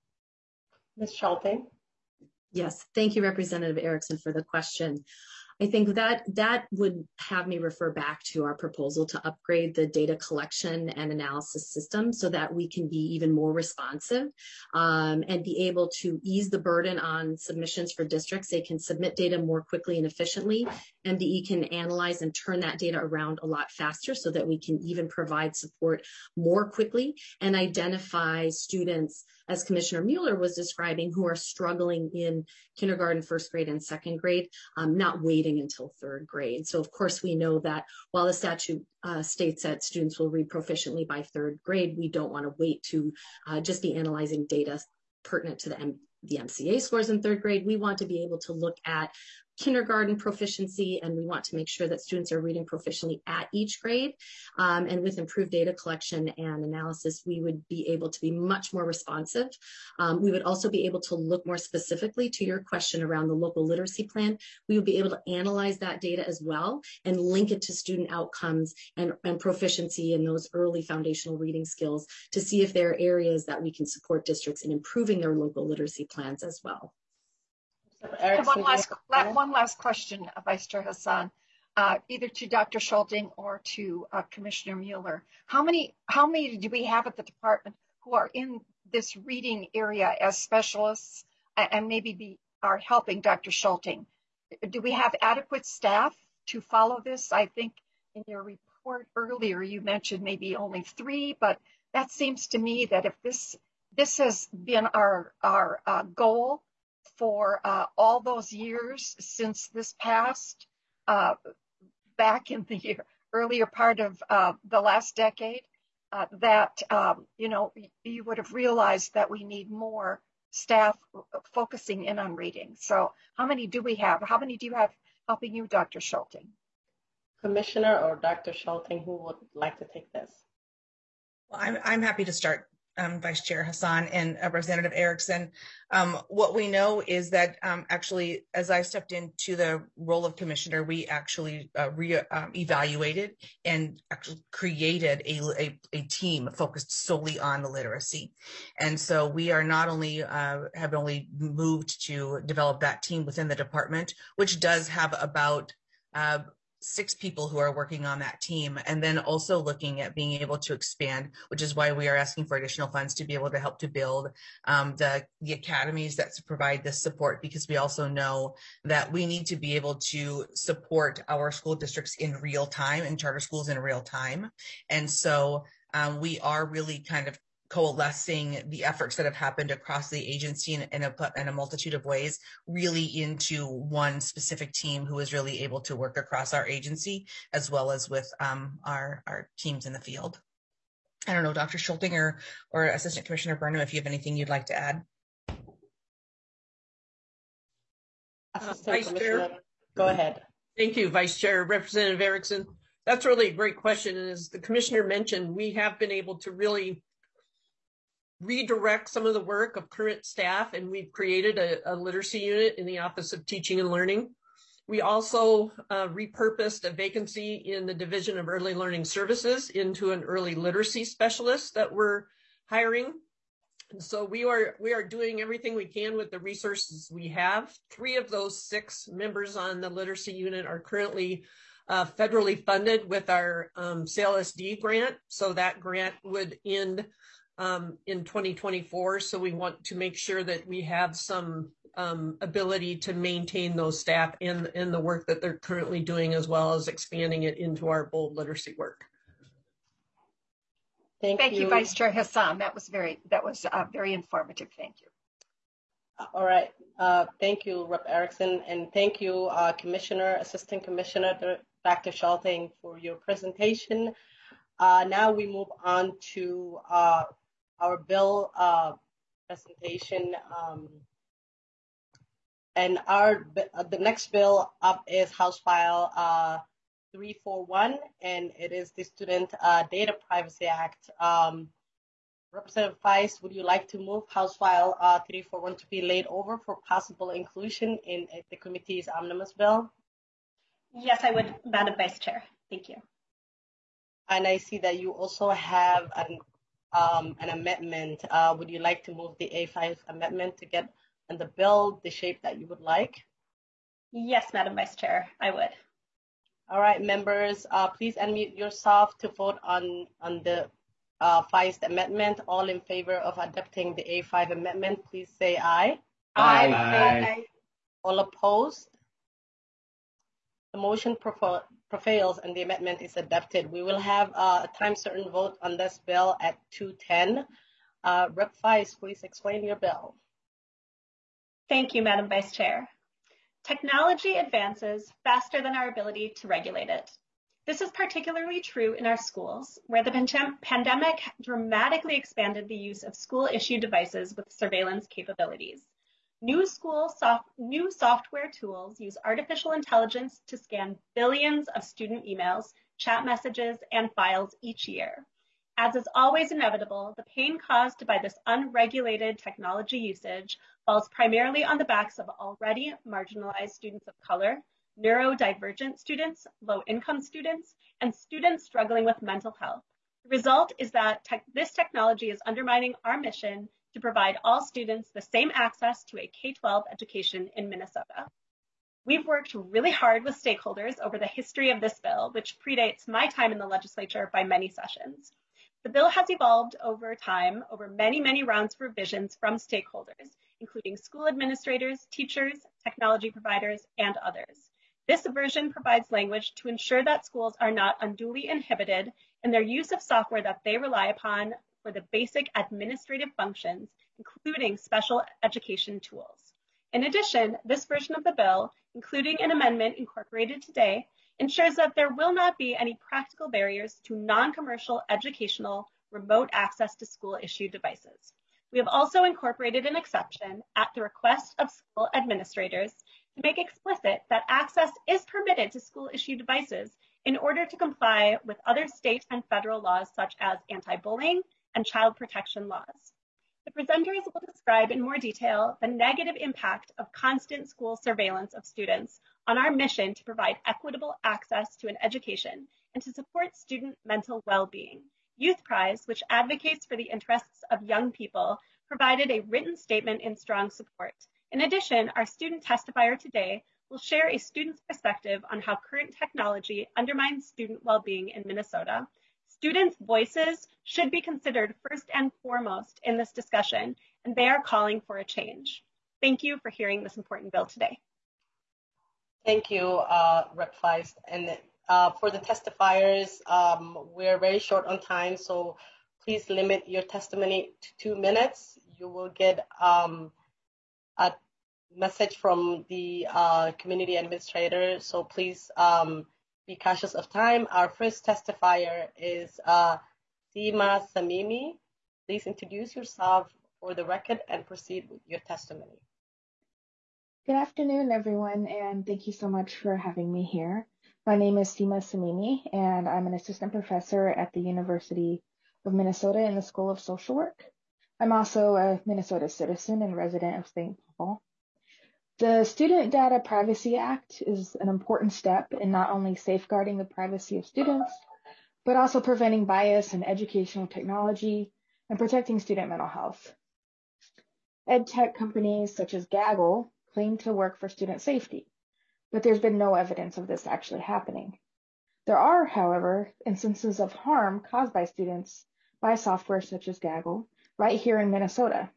Miz Schulting. Yes, thank you, Representative Erickson, for the question. I think that that would have me refer back to our proposal to upgrade the data collection and analysis system so that we can be even more responsive um, and be able to ease the burden on submissions for districts. They can submit data more quickly and efficiently. M D E can analyze and turn that data around a lot faster so that we can even provide support more quickly and identify students, as Commissioner Mueller was describing, who are struggling in kindergarten, first grade, and second grade, um, not waiting until third grade. So of course we know that while the statute uh, states that students will read proficiently by third grade, we don't want to wait to uh, just be analyzing data pertinent to the, M the M C A scores in third grade. We want to be able to look at kindergarten proficiency, and we want to make sure that students are reading proficiently at each grade. Um, and with improved data collection and analysis, we would be able to be much more responsive. Um, we would also be able to look more specifically to your question around the local literacy plan. We would be able to analyze that data as well and link it to student outcomes and, and proficiency in those early foundational reading skills to see if there are areas that we can support districts in improving their local literacy plans as well. One last, one last question, Vice Chair Hassan, uh, either to Doctor Schulting or to uh, Commissioner Mueller. How many, how many do we have at the department who are in this reading area as specialists and maybe be, are helping Doctor Schulting? Do we have adequate staff to follow this? I think in your report earlier you mentioned maybe only three, but that seems to me that if this this has been our our uh, goal for uh, all those years since this passed, uh, back in the year, earlier part of uh, the last decade, uh, that, um, you know, you would have realized that we need more staff focusing in on reading. So how many do we have? How many do you have helping you, Doctor Schulting? Commissioner or Doctor Schulting, who would like to take this? Well, I'm, I'm happy to start. Um, Vice Chair Hassan and uh, Representative Erickson. Um, what we know is that um, actually, as I stepped into the role of commissioner, we actually uh, re um, evaluated and actually created a, a, a team focused solely on the literacy. And so we are not only uh, have only moved to develop that team within the department, which does have about uh, six people who are working on that team, and then also looking at being able to expand, which is why we are asking for additional funds to be able to help to build um, the, the academies that provide this support, because we also know that we need to be able to support our school districts in real time and charter schools in real time. And so um, we are really kind of coalescing the efforts that have happened across the agency in, in, a, in a multitude of ways, really into one specific team who is really able to work across our agency, as well as with um, our, our teams in the field. I don't know, Doctor Schulting or, or Assistant Commissioner Burnham, if you have anything you'd like to add. Assistant Commissioner, go ahead. Thank you, Vice Chair. Representative Erickson, that's really a great question. And as the Commissioner mentioned, we have been able to really redirect some of the work of current staff, and we've created a, a literacy unit in the Office of Teaching and Learning. We also uh, repurposed a vacancy in the Division of Early Learning Services into an early literacy specialist that we're hiring. And so we are we are doing everything we can with the resources we have. Three of those six members on the literacy unit are currently uh, federally funded with our um, S A I L S D grant. So that grant would end um, in twenty twenty-four. So we want to make sure that we have some um, ability to maintain those staff and, and the work that they're currently doing, as well as expanding it into our bold literacy work. Thank, Thank you. you, Vice Chair Hassan. That was very, that was uh, very informative. Thank you. All right. Uh, thank you, Representative Erickson, and thank you, uh, Commissioner, Assistant Commissioner Doctor Schalting, for your presentation. Uh, now we move on to uh, our bill uh, presentation. Um, and our the next bill up is House File uh, three forty-one, and it is the Student uh, Data Privacy Act. Um, Representative Feist, would you like to move House File uh, three forty-one to be laid over for possible inclusion in uh, the committee's omnibus bill? Yes, I would, Madam Vice Chair. Thank you. And I see that you also have an um, an amendment. Uh, would you like to move the A five amendment to get in the bill the shape that you would like? Yes, Madam Vice Chair, I would. All right, members, uh, please unmute yourself to vote on, on the uh, Feist amendment. All in favor of adopting the A five amendment, please say aye. Aye. Aye. Aye. Aye. All opposed? The motion prevails and the amendment is adopted. We will have uh, a time certain vote on this bill at two ten. Uh, Rep Feist, please explain your bill. Thank you, Madam Vice Chair. Technology advances faster than our ability to regulate it. This is particularly true in our schools, where the pandemic dramatically expanded the use of school-issued devices with surveillance capabilities. New school soft, new software tools use artificial intelligence to scan billions of student emails, chat messages, and files each year. As is always inevitable, the pain caused by this unregulated technology usage falls primarily on the backs of already marginalized students of color, neurodivergent students, low-income students, and students struggling with mental health. The result is that te- this technology is undermining our mission to provide all students the same access to a K twelve education in Minnesota. We've worked really hard with stakeholders over the history of this bill, which predates my time in the legislature by many sessions. The bill has evolved over time, over many, many rounds of revisions from stakeholders, including school administrators, teachers, technology providers, and others. This version provides language to ensure that schools are not unduly inhibited in their use of software that they rely upon for the basic administrative functions, including special education tools. In addition, this version of the bill, including an amendment incorporated today, ensures that there will not be any practical barriers to non-commercial educational remote access to school-issued devices. We have also incorporated an exception at the request of school administrators to make explicit that access is permitted to school-issued devices in order to comply with other state and federal laws such as anti-bullying and child protection laws. The presenters will describe in more detail the negative impact of constant school surveillance of students on our mission to provide equitable access to an education and to support student mental well-being. Youth Prize, which advocates for the interests of young people, provided a written statement in strong support. In addition, our student testifier today will share a student's perspective on how current technology undermines student well-being in Minnesota. Students' voices should be considered first and foremost in this discussion, and they are calling for a change. Thank you for hearing this important bill today. Thank you, uh, Rep Feist. And uh, for the testifiers, um, we're very short on time, so please limit your testimony to two minutes. You will get um, a message from the uh, community administrator, so please um, be cautious of time. Our first testifier is uh, Seema Samimi. Please introduce yourself for the record and proceed with your testimony. Good afternoon, everyone, and thank you so much for having me here. My name is Seema Samimi, and I'm an assistant professor at the University of Minnesota in the School of Social Work. I'm also a Minnesota citizen and resident of Saint Paul. The Student Data Privacy Act is an important step in not only safeguarding the privacy of students, but also preventing bias in educational technology and protecting student mental health. Ed tech companies such as Gaggle claim to work for student safety, but there's been no evidence of this actually happening. There are, however, instances of harm caused by students by software such as Gaggle right here in Minnesota.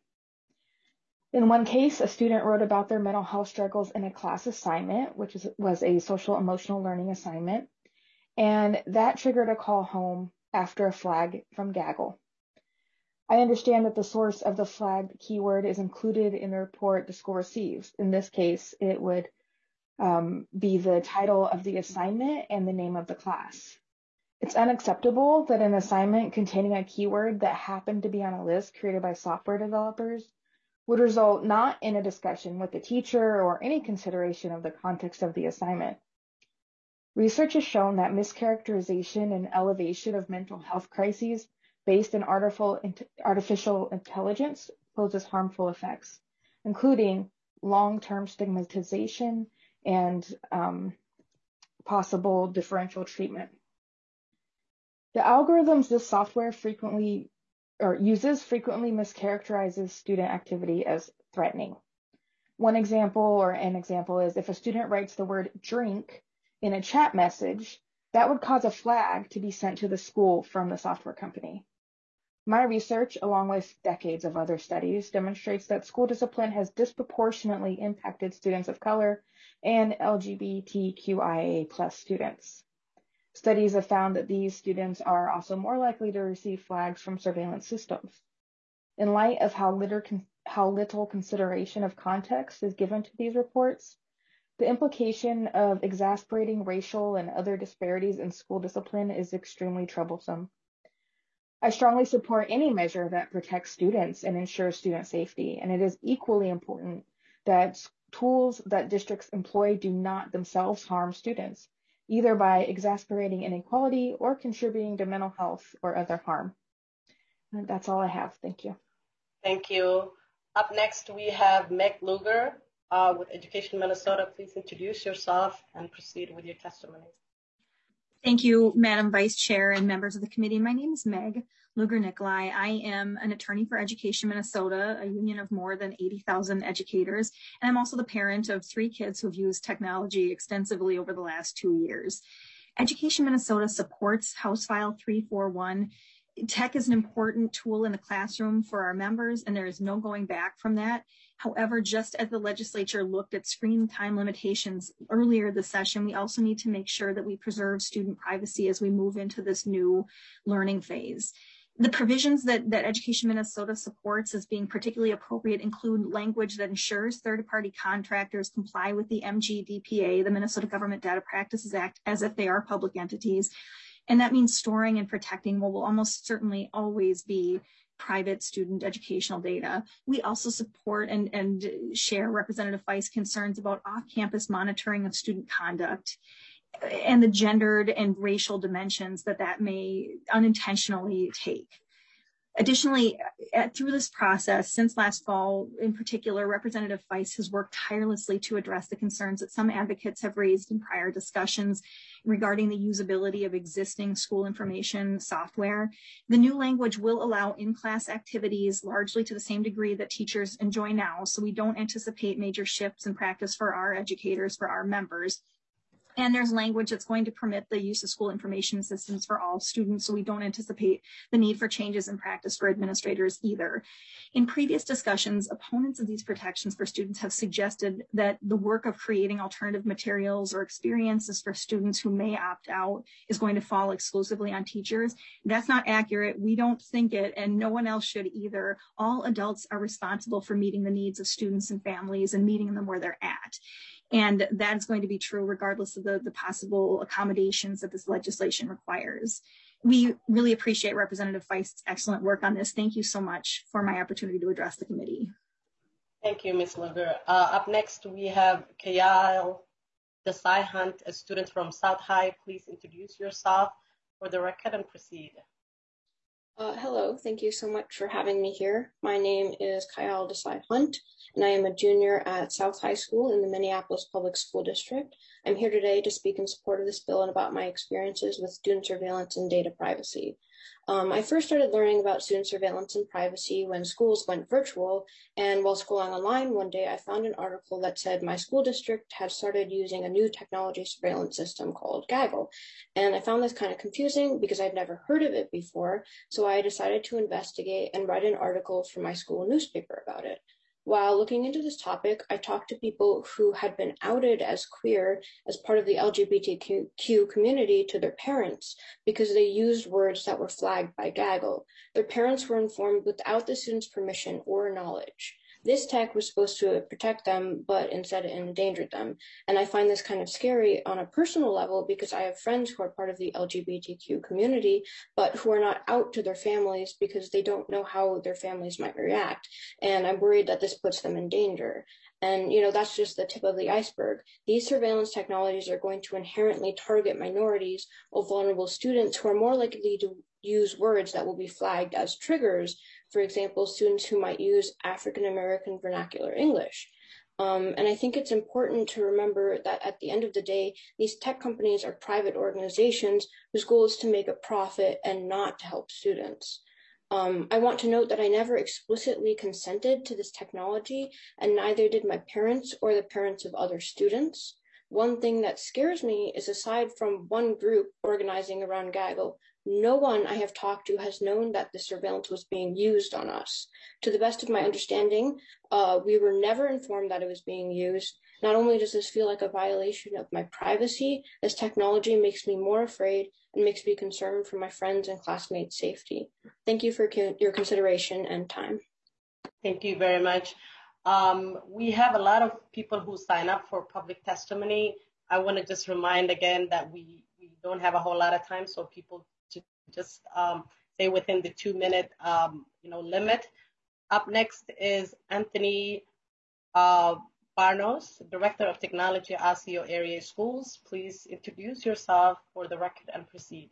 In one case, a student wrote about their mental health struggles in a class assignment, which is, was a social emotional learning assignment, and that triggered a call home after a flag from Gaggle. I understand that the source of the flagged keyword is included in the report the school receives. In this case, it would um, be the title of the assignment and the name of the class. It's unacceptable that an assignment containing a keyword that happened to be on a list created by software developers would result not in a discussion with the teacher or any consideration of the context of the assignment. Research has shown that mischaracterization and elevation of mental health crises based in artificial intelligence poses harmful effects, including long-term stigmatization and um, possible differential treatment. The algorithms this software frequently or uses frequently mischaracterizes student activity as threatening. One example or an example is if a student writes the word drink in a chat message, that would cause a flag to be sent to the school from the software company. My research, along with decades of other studies, demonstrates that school discipline has disproportionately impacted students of color and L G B T Q I A plus students. Studies have found that these students are also more likely to receive flags from surveillance systems. In light of how little, how little consideration of context is given to these reports, the implication of exasperating racial and other disparities in school discipline is extremely troublesome. I strongly support any measure that protects students and ensures student safety, and it is equally important that tools that districts employ do not themselves harm students, either by exacerbating inequality or contributing to mental health or other harm. And that's all I have. Thank you. Thank you. Up next, we have Meg Luger uh, with Education Minnesota. Please introduce yourself and proceed with your testimony. Thank you, Madam Vice Chair and members of the committee. My name is Meg Luger-Nicolai. I am an attorney for Education Minnesota, a union of more than eighty thousand educators, and I'm also the parent of three kids who've used technology extensively over the last two years. Education Minnesota supports House File three forty-one. Tech is an important tool in the classroom for our members, and there is no going back from that. However, just as the legislature looked at screen time limitations earlier this session, we also need to make sure that we preserve student privacy as we move into this new learning phase. The provisions that, that Education Minnesota supports as being particularly appropriate include language that ensures third-party contractors comply with the M G D P A, the Minnesota Government Data Practices Act, as if they are public entities. And that means storing and protecting what will almost certainly always be private student educational data. We also support and, and share Representative Feist's concerns about off-campus monitoring of student conduct and the gendered and racial dimensions that that may unintentionally take. Additionally, at, through this process, since last fall, in particular, Representative Feist has worked tirelessly to address the concerns that some advocates have raised in prior discussions regarding the usability of existing school information software. The new language will allow in-class activities largely to the same degree that teachers enjoy now, so we don't anticipate major shifts in practice for our educators, for our members. And there's language that's going to permit the use of school information systems for all students, so we don't anticipate the need for changes in practice for administrators either. In previous discussions, opponents of these protections for students have suggested that the work of creating alternative materials or experiences for students who may opt out is going to fall exclusively on teachers. That's not accurate. We don't think it, and no one else should either. All adults are responsible for meeting the needs of students and families and meeting them where they're at. And that is going to be true regardless of the, the possible accommodations that this legislation requires. We really appreciate Representative Feist's excellent work on this. Thank you so much for my opportunity to address the committee. Thank you, Miz Luger. Uh, up next, we have Kayal Desai Hunt, a student from South High. Please introduce yourself for the record and proceed. Uh, hello, thank you so much for having me here. My name is Kyle Desai Hunt, and I am a junior at South High School in the Minneapolis Public School District. I'm here today to speak in support of this bill and about my experiences with student surveillance and data privacy. Um, I first started learning about student surveillance and privacy when schools went virtual, and while schooling online one day, I found an article that said my school district had started using a new technology surveillance system called Gaggle. And I found this kind of confusing because I'd never heard of it before, so I decided to investigate and write an article for my school newspaper about it. While looking into this topic, I talked to people who had been outed as queer as part of the L G B T Q community to their parents because they used words that were flagged by Gaggle. Their parents were informed without the student's permission or knowledge. This tech was supposed to protect them, but instead it endangered them. And I find this kind of scary on a personal level because I have friends who are part of the L G B T Q community, but who are not out to their families because they don't know how their families might react. And I'm worried that this puts them in danger. And, you know, that's just the tip of the iceberg. These surveillance technologies are going to inherently target minorities or vulnerable students who are more likely to use words that will be flagged as triggers. For example, students who might use African American vernacular English. Um, and I think it's important to remember that at the end of the day, these tech companies are private organizations whose goal is to make a profit and not to help students. Um, I want to note that I never explicitly consented to this technology, and neither did my parents or the parents of other students. One thing that scares me is, aside from one group organizing around Gaggle, no one I have talked to has known that the surveillance was being used on us. To the best of my understanding, uh, we were never informed that it was being used. Not only does this feel like a violation of my privacy, this technology makes me more afraid and makes me concerned for my friends' and classmates' safety. Thank you for co- your consideration and time. Thank you very much. Um, we have a lot of people who sign up for public testimony. I want to just remind again that we, we don't have a whole lot of time, so people to just um, stay within the two minute um, you know, limit. Up next is Anthony uh, Barnos, Director of Technology, Osseo Area Schools. Please introduce yourself for the record and proceed.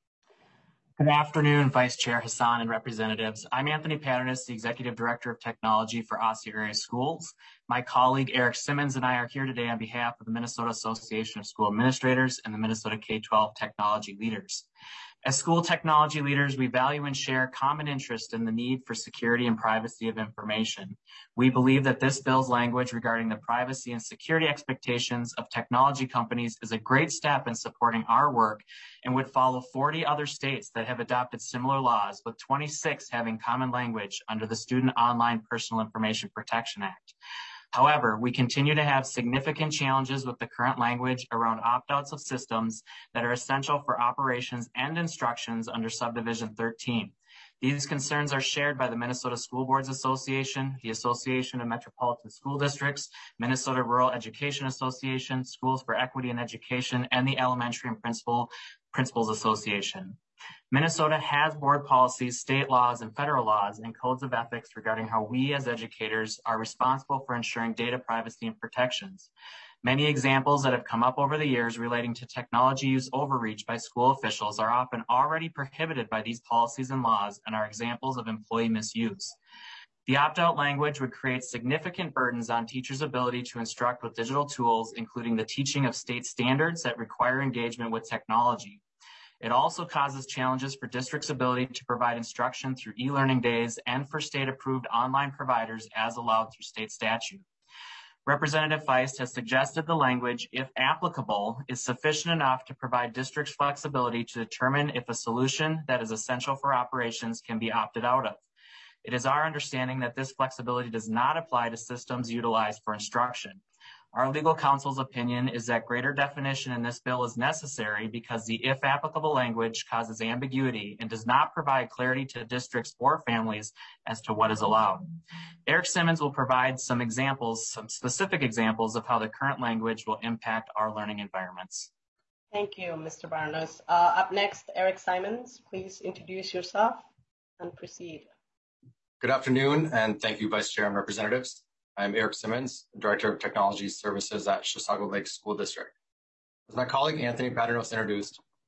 Good afternoon, Vice Chair Hassan and representatives. I'm Anthony Paternos, the Executive Director of Technology for Osseo Area Schools. My colleague Eric Simmons and I are here today on behalf of the Minnesota Association of School Administrators and the Minnesota K twelve Technology Leaders. As school technology leaders, we value and share common interest in the need for security and privacy of information. We believe that this bill's language regarding the privacy and security expectations of technology companies is a great step in supporting our work and would follow forty other states that have adopted similar laws, with twenty-six having common language under the Student Online Personal Information Protection Act. However, we continue to have significant challenges with the current language around opt-outs of systems that are essential for operations and instructions under Subdivision thirteen. These concerns are shared by the Minnesota School Boards Association, the Association of Metropolitan School Districts, Minnesota Rural Education Association, Schools for Equity in Education, and the Elementary and Principal Principals Association. Minnesota has board policies, state laws, and federal laws and codes of ethics regarding how we as educators are responsible for ensuring data privacy and protections. Many examples that have come up over the years relating to technology use overreach by school officials are often already prohibited by these policies and laws and are examples of employee misuse. The opt-out language would create significant burdens on teachers' ability to instruct with digital tools, including the teaching of state standards that require engagement with technology. It also causes challenges for districts' ability to provide instruction through e-learning days and for state-approved online providers as allowed through state statute. Representative Feist has suggested the language, if applicable, is sufficient enough to provide districts flexibility to determine if a solution that is essential for operations can be opted out of. It is our understanding that this flexibility does not apply to systems utilized for instruction. Our legal counsel's opinion is that greater definition in this bill is necessary because the if applicable language causes ambiguity and does not provide clarity to districts or families as to what is allowed. Eric Simmons will provide some examples, some specific examples of how the current language will impact our learning environments. Thank you, Mister Barnos. Uh, up next, Eric Simons, please introduce yourself and proceed. Good afternoon, and thank you, Vice Chair and representatives. I'm Eric Simmons, Director of Technology Services at Chisago Lake School District. As my colleague Anthony Paternos introduced,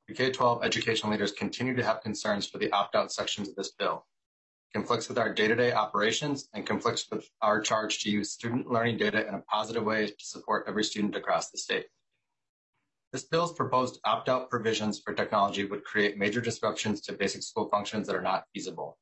K through twelve educational leaders continue to have concerns for the opt-out sections of this bill. It conflicts with our day-to-day operations and conflicts with our charge to use student learning data in a positive way to support every student across the state. This bill's proposed opt-out provisions for technology would create major disruptions to basic school functions that are not feasible.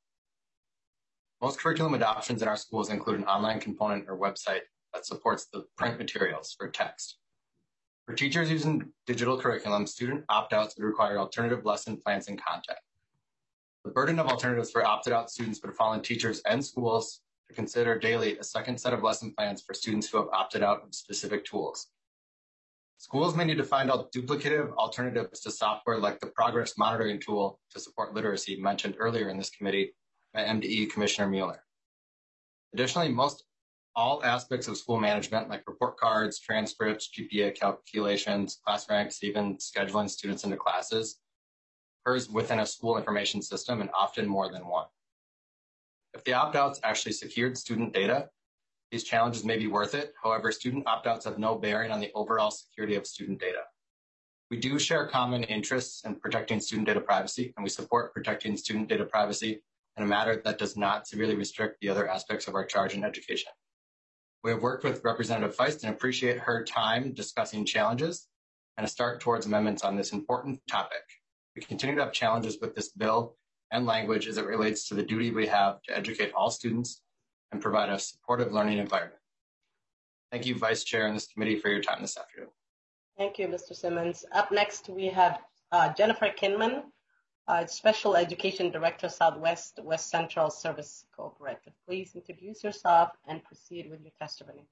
Most curriculum adoptions in our schools include an online component or website that supports the print materials for text. For teachers using digital curriculum, student opt-outs would require alternative lesson plans and content. The burden of alternatives for opted-out students would fall on teachers and schools to consider daily a second set of lesson plans for students who have opted out of specific tools. Schools may need to find out duplicative alternatives to software like the progress monitoring tool to support literacy mentioned earlier in this committee by M D E Commissioner Mueller. Additionally, most all aspects of school management like report cards, transcripts, G P A calculations, class ranks, even scheduling students into classes occurs within a school information system and often more than one. If the opt-outs actually secured student data, these challenges may be worth it. However, student opt-outs have no bearing on the overall security of student data. We do share common interests in protecting student data privacy, and we support protecting student data privacy in a manner that does not severely restrict the other aspects of our charge in education. We have worked with Representative Feist and appreciate her time discussing challenges and a start towards amendments on this important topic. We continue to have challenges with this bill and language as it relates to the duty we have to educate all students and provide a supportive learning environment. Thank you, Vice Chair and this committee, for your time this afternoon. Thank you, Mister Simmons. Up next, we have uh, Jennifer Kinman, uh, Special Education Director, Southwest West Central Service Cooperative. Please introduce yourself and proceed with your testimony.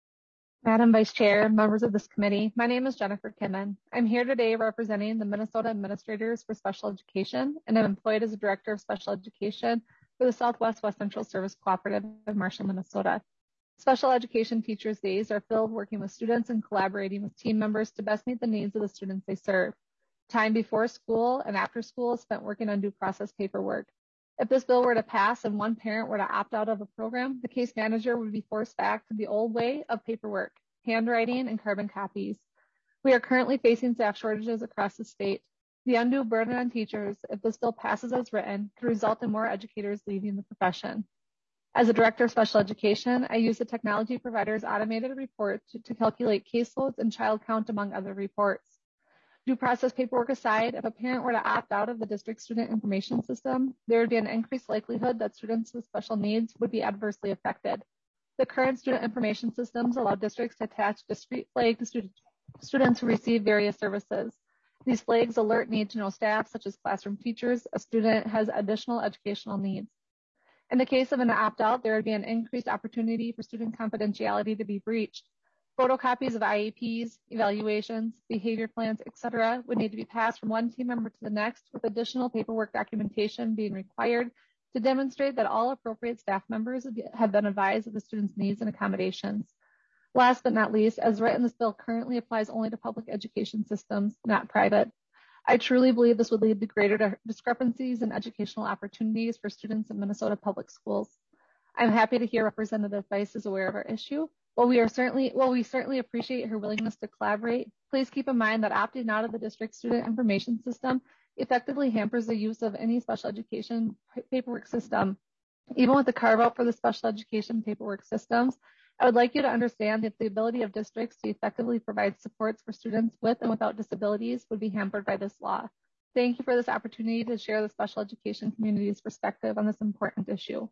Madam Vice Chair, members of this committee, my name is Jennifer Kinman. I'm here today representing the Minnesota Administrators for Special Education, and I'm employed as a Director of Special Education for the Southwest West Central Service Cooperative of Marshall, Minnesota. Special education teachers' days are filled working with students and collaborating with team members to best meet the needs of the students they serve. Time before school and after school is spent working on due process paperwork. If this bill were to pass and one parent were to opt out of a program, the case manager would be forced back to the old way of paperwork, handwriting, and carbon copies. We are currently facing staff shortages across the state. The undue burden on teachers, if this bill passes as written, could result in more educators leaving the profession. As a director of special education, I use the technology provider's automated report to, to calculate caseloads and child count, among other reports. Due process paperwork aside, if a parent were to opt out of the district student information system, there would be an increased likelihood that students with special needs would be adversely affected. The current student information systems allow districts to attach discrete flags to student, students who receive various services. These flags alert need-to-know staff, such as classroom teachers, a student has additional educational needs. In the case of an opt-out, there would be an increased opportunity for student confidentiality to be breached. Photocopies of I E Ps, evaluations, behavior plans, et cetera would need to be passed from one team member to the next, with additional paperwork documentation being required to demonstrate that all appropriate staff members have been advised of the student's needs and accommodations. Last but not least, as written, this bill currently applies only to public education systems, not private. I truly believe this would lead to greater discrepancies in educational opportunities for students in Minnesota public schools. I'm happy to hear Representative Feist is aware of our issue. While we are certainly, while we certainly appreciate her willingness to collaborate, please keep in mind that opting out of the district student information system effectively hampers the use of any special education paperwork system. Even with the carve out for the special education paperwork systems, I would like you to understand that the ability of districts to effectively provide supports for students with and without disabilities would be hampered by this law. Thank you for this opportunity to share the special education community's perspective on this important issue.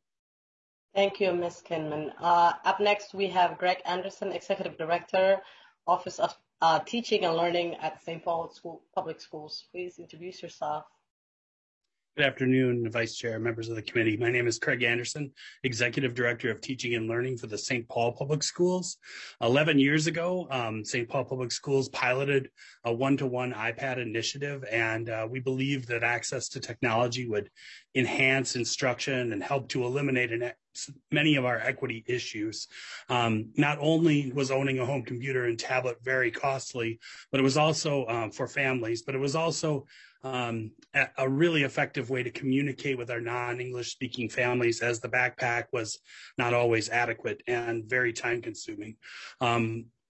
Thank you, Miz Kinman. Uh, up next, we have Greg Anderson, Executive Director, Office of uh, Teaching and Learning at Saint Paul School, Public Schools. Please introduce yourself. Good afternoon, Vice Chair, members of the committee. My name is Craig Anderson, Executive Director of Teaching and Learning for the Saint Paul Public Schools. eleven years ago, um, Saint Paul Public Schools piloted a one-to-one iPad initiative, and uh, we believe that access to technology would enhance instruction and help to eliminate an many of our equity issues. Um, not only was owning a home computer and tablet very costly, but it was also um, for families, but it was also um, a, a really effective way to communicate with our non-English speaking families, as the backpack was not always adequate and very time consuming. Um,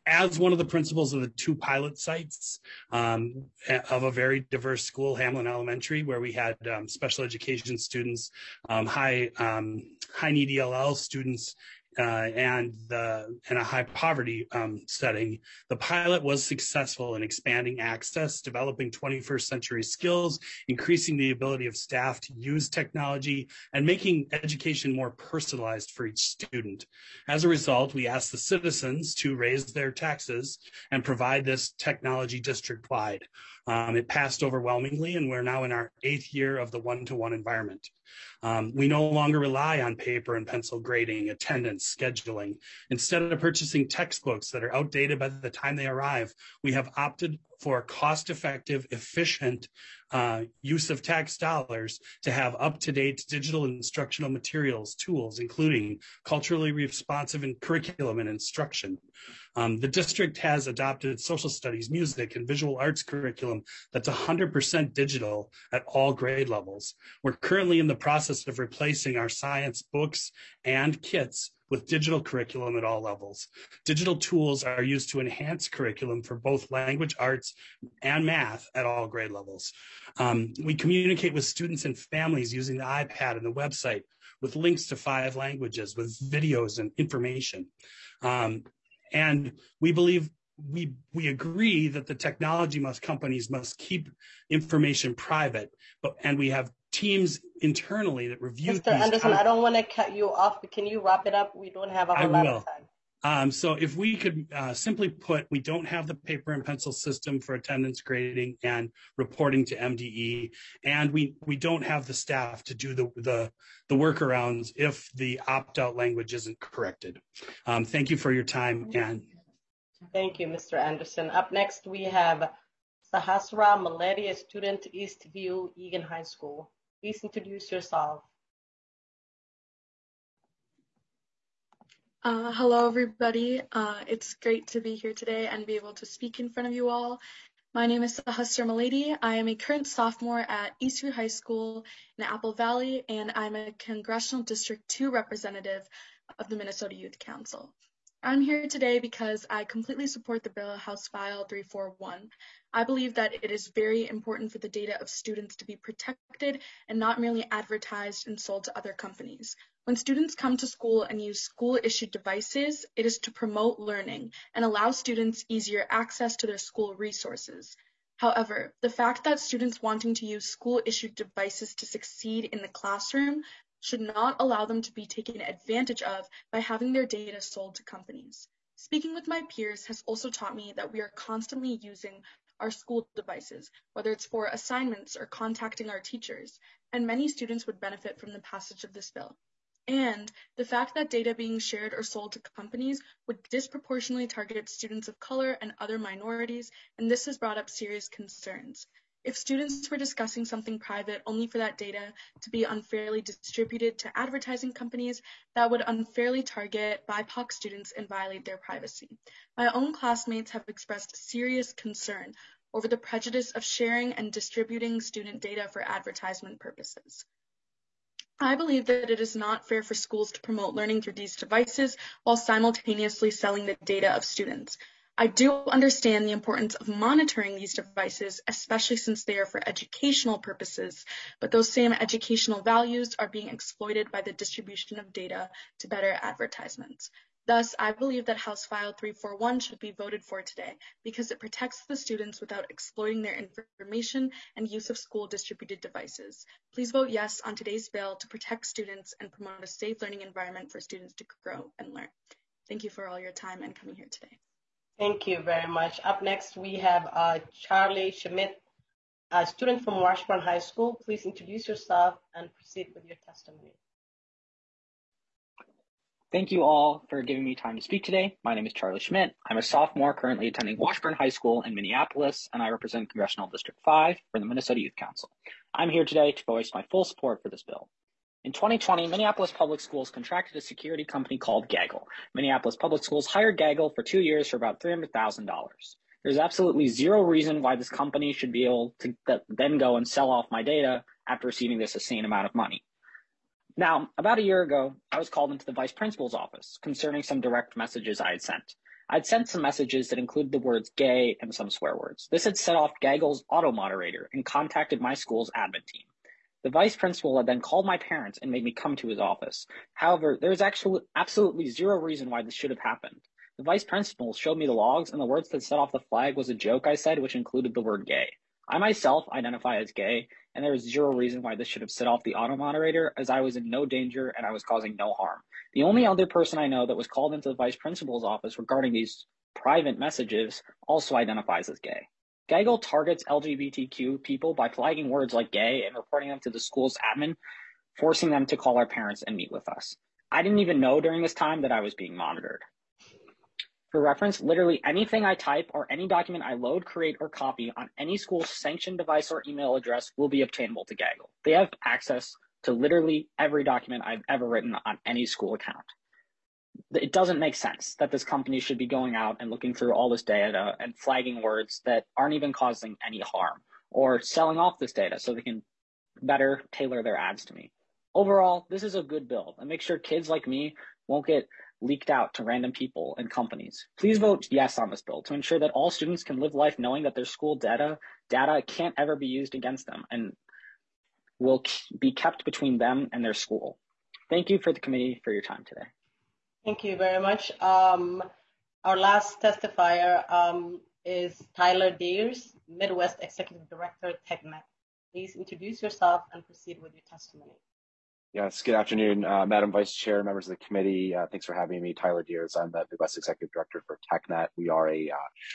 as one of the principals of the two pilot sites um, of a very diverse school, Hamlin Elementary, where we had um, special education students, um, high um, high need E L L students, Uh, and the in a high poverty um, setting, the pilot was successful in expanding access, developing twenty-first century skills, increasing the ability of staff to use technology, and making education more personalized for each student. As a result, we asked the citizens to raise their taxes and provide this technology district-wide. Um, it passed overwhelmingly, and we're now in our eighth year of the one-to-one environment. Um, we no longer rely on paper and pencil grading, attendance, scheduling. Instead of purchasing textbooks that are outdated by the time they arrive, we have opted for cost-effective, efficient uh, use of tax dollars to have up-to-date digital instructional materials, tools, including culturally responsive and curriculum and instruction. Um, the district has adopted social studies, music, and visual arts curriculum that's one hundred percent digital at all grade levels. We're currently in the process of replacing our science books and kits with digital curriculum at all levels. Digital tools are used to enhance curriculum for both language arts and math at all grade levels. Um, we communicate with students and families using the iPad and the website with links to five languages, with videos and information. Um, and we believe we we agree that the technology must companies must keep information private, but and we have teams internally that review. Mister Anderson, I don't want to cut you off, but can you wrap it up? We don't have a whole lot of time. Um, so if we could uh, simply put, we don't have the paper and pencil system for attendance grading and reporting to M D E, and we we don't have the staff to do the the, the workarounds if the opt-out language isn't corrected. Um, thank you for your time. And thank you, Mister Anderson. Up next, we have Sahasra Maleti, a student, Eastview, Egan High School. Please introduce yourself. Uh, hello, everybody. Uh, it's great to be here today and be able to speak in front of you all. My name is Sahasra Maleti. I am a current sophomore at Eastview High School in Apple Valley, and I'm a Congressional District two representative of the Minnesota Youth Council. I'm here today because I completely support the bill, House File three forty-one. I believe that it is very important for the data of students to be protected and not merely advertised and sold to other companies. When students come to school and use school-issued devices, it is to promote learning and allow students easier access to their school resources. However, the fact that students wanting to use school-issued devices to succeed in the classroom should not allow them to be taken advantage of by having their data sold to companies. Speaking with my peers has also taught me that we are constantly using our school devices, whether it's for assignments or contacting our teachers, and many students would benefit from the passage of this bill. And the fact that data being shared or sold to companies would disproportionately target students of color and other minorities, and this has brought up serious concerns. If students were discussing something private only for that data to be unfairly distributed to advertising companies, that would unfairly target B I P O C students and violate their privacy. My own classmates have expressed serious concern over the prejudice of sharing and distributing student data for advertisement purposes. I believe that it is not fair for schools to promote learning through these devices while simultaneously selling the data of students. I do understand the importance of monitoring these devices, especially since they are for educational purposes, but those same educational values are being exploited by the distribution of data to better advertisements. Thus, I believe that House File three forty-one should be voted for today because it protects the students without exploiting their information and use of school distributed devices. Please vote yes on today's bill to protect students and promote a safe learning environment for students to grow and learn. Thank you for all your time and coming here today. Thank you very much. Up next, we have uh, Charlie Schmidt, a student from Washburn High School. Please introduce yourself and proceed with your testimony. Thank you all for giving me time to speak today. My name is Charlie Schmidt. I'm a sophomore currently attending Washburn High School in Minneapolis, and I represent Congressional District five for the Minnesota Youth Council. I'm here today to voice my full support for this bill. In twenty twenty, Minneapolis Public Schools contracted a security company called Gaggle. Minneapolis Public Schools hired Gaggle for two years for about three hundred thousand dollars. There's absolutely zero reason why this company should be able to then go and sell off my data after receiving this insane amount of money. Now, about a year ago, I was called into the vice principal's office concerning some direct messages I had sent. I'd sent some messages that included the words gay and some swear words. This had set off Gaggle's auto moderator and contacted my school's admin team. The vice principal had then called my parents and made me come to his office. However, there is actually absolutely zero reason why this should have happened. The vice principal showed me the logs, and the words that set off the flag was a joke I said, which included the word gay. I myself identify as gay, and there is zero reason why this should have set off the auto moderator, as I was in no danger and I was causing no harm. The only other person I know that was called into the vice principal's office regarding these private messages also identifies as gay. Gaggle targets L G B T Q people by flagging words like gay and reporting them to the school's admin, forcing them to call our parents and meet with us. I didn't even know during this time that I was being monitored. For reference, literally anything I type or any document I load, create, or copy on any school's sanctioned device or email address will be obtainable to Gaggle. They have access to literally every document I've ever written on any school account. It doesn't make sense that this company should be going out and looking through all this data and flagging words that aren't even causing any harm, or selling off this data so they can better tailor their ads to me. Overall, this is a good bill and make sure kids like me won't get leaked out to random people and companies. Please vote yes on this bill to ensure that all students can live life knowing that their school data data can't ever be used against them and will be kept between them and their school. Thank you for the committee for your time today. Thank you very much. Um, our last testifier um, is Tyler Deers, Midwest Executive Director, TechNet. Please introduce yourself and proceed with your testimony. Yes, good afternoon, uh, Madam Vice Chair, members of the committee. Uh, thanks for having me. Tyler Deers, I'm the Midwest Executive Director for TechNet. We are a,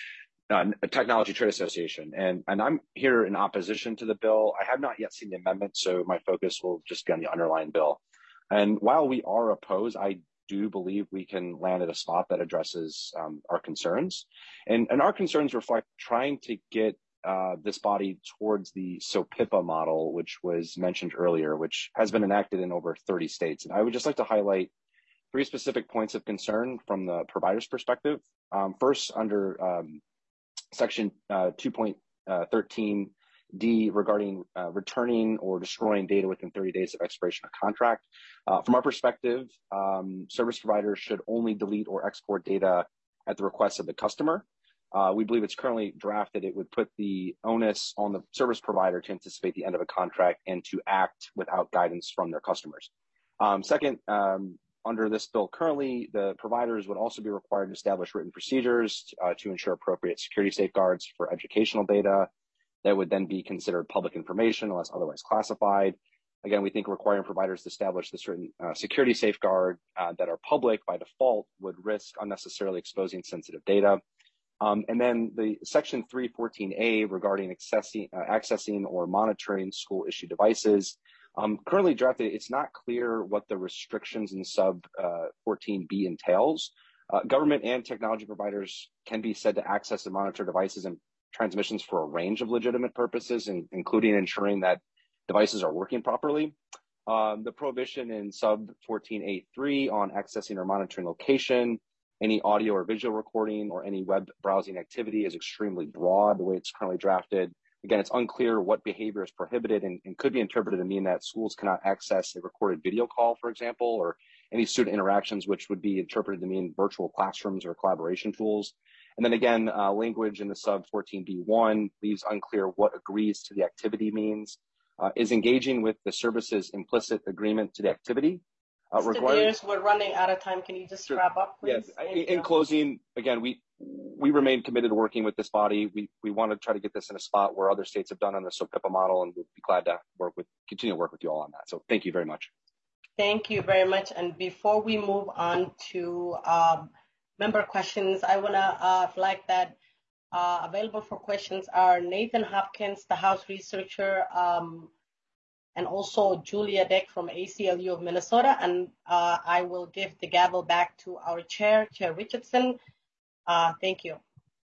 uh, a technology trade association, and, and I'm here in opposition to the bill. I have not yet seen the amendment, so my focus will just be on the underlying bill. And while we are opposed, I do believe we can land at a spot that addresses um, our concerns. And, and our concerns reflect trying to get Uh, this body towards the SOPIPA model, which was mentioned earlier, which has been enacted in over thirty states. And I would just like to highlight three specific points of concern from the provider's perspective. Um, first, under um, section uh, two point thirteen D regarding uh, returning or destroying data within thirty days of expiration of contract. Uh, from our perspective, um, service providers should only delete or export data at the request of the customer. Uh, we believe it's currently drafted. It would put the onus on the service provider to anticipate the end of a contract and to act without guidance from their customers. Um, second, um, under this bill currently, the providers would also be required to establish written procedures uh, to ensure appropriate security safeguards for educational data that would then be considered public information unless otherwise classified. Again, we think requiring providers to establish this certain uh, security safeguard uh, that are public by default would risk unnecessarily exposing sensitive data. Um, and then the section three fourteen A regarding accessing, uh, accessing or monitoring school issued devices, um, currently drafted, it's not clear what the restrictions in sub uh, fourteen B entails. Uh, government and technology providers can be said to access and monitor devices and transmissions for a range of legitimate purposes, in, including ensuring that devices are working properly. Um, the prohibition in sub fourteen A three on accessing or monitoring location, any audio or visual recording, or any web browsing activity is extremely broad the way it's currently drafted. Again, it's unclear what behavior is prohibited and, and could be interpreted to mean that schools cannot access a recorded video call, for example, or any student interactions, which would be interpreted to mean virtual classrooms or collaboration tools. And then again, uh, language in the sub fourteen B one leaves unclear what agrees to the activity means. Uh, is engaging with the service's implicit agreement to the activity. Uh, Mister Deers, we're running out of time. Can you just wrap up, please? Yes. In, in closing, again, we we remain committed to working with this body. We we want to try to get this in a spot where other states have done on the SOPIPA model, and we'd be glad to work with, continue to work with you all on that. So thank you very much. Thank you very much. And before we move on to um, member questions, I want to uh, flag that uh, available for questions are Nathan Hopkins, the House researcher, um, and also Julia Deck from A C L U of Minnesota. And uh, I will give the gavel back to our chair, Chair Richardson. Uh, thank you.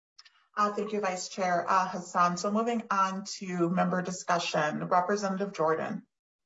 Uh, thank you, Vice Chair uh, Hassan. So moving on to member discussion, Representative Jordan.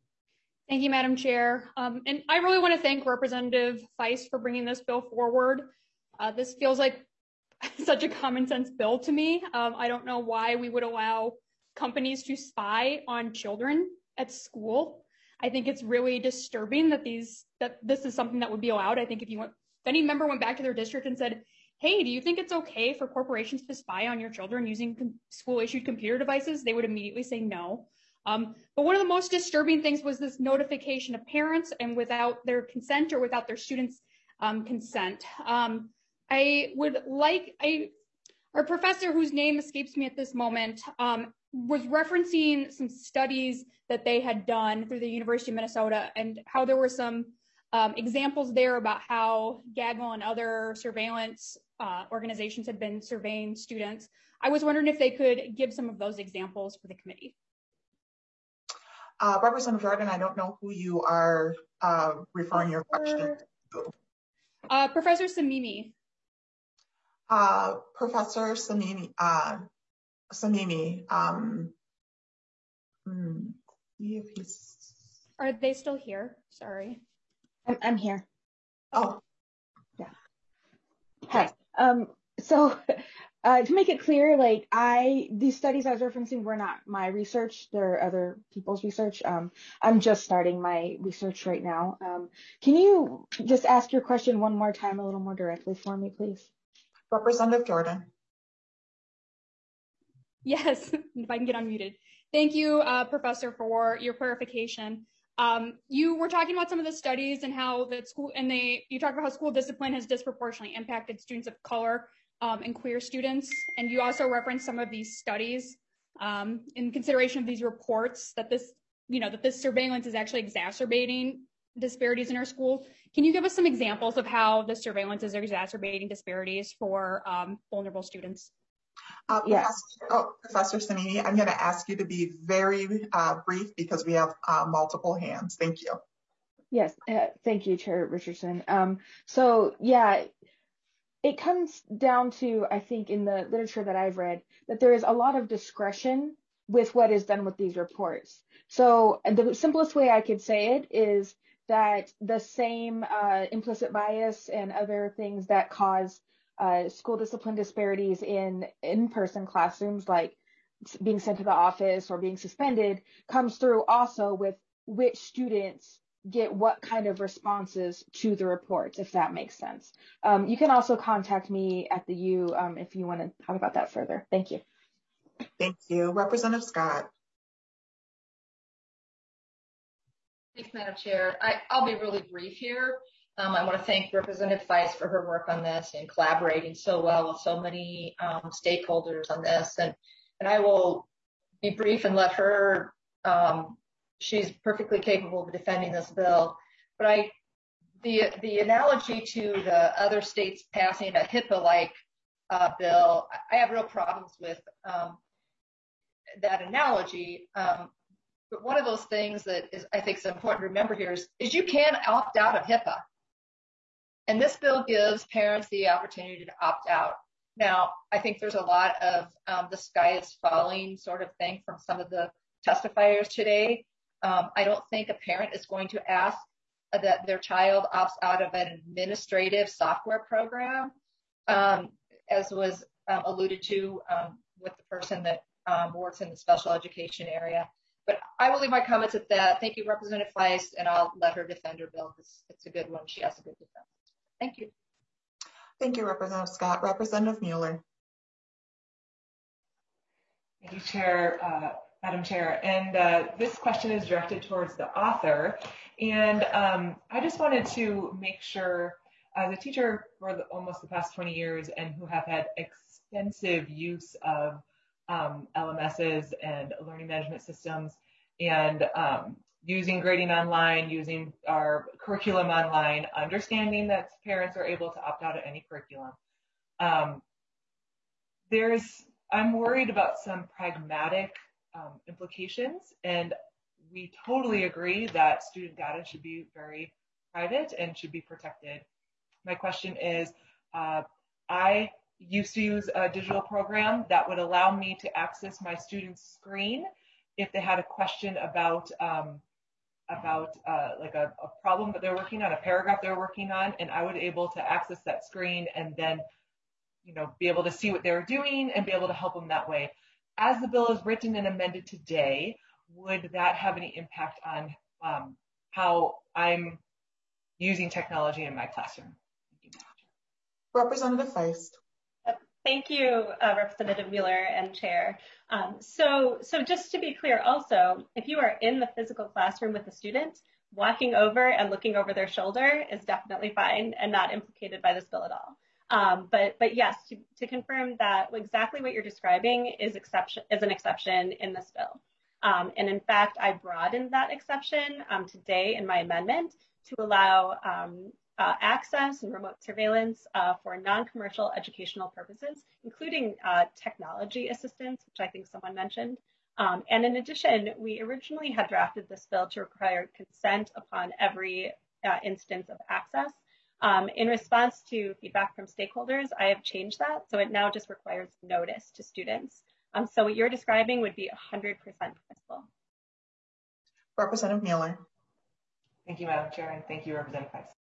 Thank you, Madam Chair. Um, and I really want to thank Representative Feist for bringing this bill forward. Uh, this feels like such a common sense bill to me. Um, I don't know why we would allow companies to spy on children at school. I think it's really disturbing that these that this is something that would be allowed. I think if you went, if any member went back to their district and said, hey, do you think it's okay for corporations to spy on your children using com- school-issued computer devices? They would immediately say no. Um, but one of the most disturbing things was this notification of parents and without their consent or without their students' um, consent. Um, I would like, I, our professor, whose name escapes me at this moment, um, was referencing some studies that they had done through the University of Minnesota and how there were some um, examples there about how Gaggle and other surveillance uh, organizations had been surveying students. I was wondering if they could give some of those examples for the committee. Uh, Representative Jordan, I don't know who you are uh, referring your question to. Uh, Professor Samimi. Uh, Professor Samimi, uh, Samimi, um, hmm, see if he's... Are they still here? Sorry. I'm, I'm here. Oh. Yeah. Hi. Um, so uh, to make it clear, like I, these studies I was referencing were not my research. They're other people's research. Um, I'm just starting my research right now. Um, can you just ask your question one more time, a little more directly for me, please? Representative Jordan. Yes, if I can get unmuted. Thank you, uh, Professor, for your clarification. Um, you were talking about some of the studies and how that school, and they, you talked about how school discipline has disproportionately impacted students of color um, and queer students. And you also referenced some of these studies um, in consideration of these reports that this, you know, that this surveillance is actually exacerbating disparities in our schools. Can you give us some examples of how the surveillance is exacerbating disparities for um, vulnerable students? Uh, yeah. Professor, oh, Professor Samimi, I'm going to ask you to be very uh, brief because we have uh, multiple hands. Thank you. Yes, uh, thank you, Chair Richardson. Um, so, yeah, it comes down to, I think, in the literature that I've read, that there is a lot of discretion with what is done with these reports. So the simplest way I could say it is that the same uh, implicit bias and other things that cause Uh, school discipline disparities in in-person classrooms, like being sent to the office or being suspended, comes through also with which students get what kind of responses to the reports, if that makes sense. Um, you can also contact me at the U um, if you want to talk about that further. Thank you. Thank you. Representative Scott. Thanks, Madam Chair. I, I'll be really brief here. Um, I want to thank Representative Feist for her work on this and collaborating so well with so many um, stakeholders on this. And, and I will be brief and let her, um, she's perfectly capable of defending this bill. But I, the, the analogy to the other states passing a HIPAA-like uh, bill, I have real problems with um, that analogy. Um, but one of those things that is, I think is important to remember here is, is you can opt out of HIPAA. And this bill gives parents the opportunity to opt out. Now, I think there's a lot of um, the sky is falling sort of thing from some of the testifiers today. Um, I don't think a parent is going to ask that their child opts out of an administrative software program, um, as was um, alluded to um, with the person that um, works in the special education area. But I will leave my comments at that. Thank you, Representative Feist, and I'll let her defend her bill because it's a good one. She has a good defense. Thank you. Thank you, Representative Scott. Representative Mueller. Thank you, Chair, uh, Madam Chair. And uh, this question is directed towards the author. And um, I just wanted to make sure, as a teacher for the, almost the past twenty years and who have had extensive use of um, L M Ss and learning management systems and um, using grading online, using our curriculum online, understanding that parents are able to opt out of any curriculum. Um, there's, I'm worried about some pragmatic um, implications, and we totally agree that student data should be very private and should be protected. My question is, uh, I used to use a digital program that would allow me to access my student's screen if they had a question about um, about uh, like a, a problem that they're working on, a paragraph they're working on, and I would be able to access that screen and then, you know, be able to see what they're doing and be able to help them that way. As the bill is written and amended today, would that have any impact on um, how I'm using technology in my classroom? Representative Feist. Thank you, uh, Representative Mueller and Chair. Um, so, so just to be clear also, if you are in the physical classroom with a student, walking over and looking over their shoulder is definitely fine and not implicated by this bill at all. Um, but, but yes, to, to confirm that exactly what you're describing is exception is an exception in this bill. Um, and in fact, I broadened that exception um, today in my amendment to allow um, Uh, access and remote surveillance uh, for non-commercial educational purposes, including uh, technology assistance, which I think someone mentioned. Um, and in addition, we originally had drafted this bill to require consent upon every uh, instance of access. Um, in response to feedback from stakeholders, I have changed that, so it now just requires notice to students. Um, so what you're describing would be one hundred percent permissible. Representative Mueller. Thank you, Madam Chair, and thank you, Representative Feist.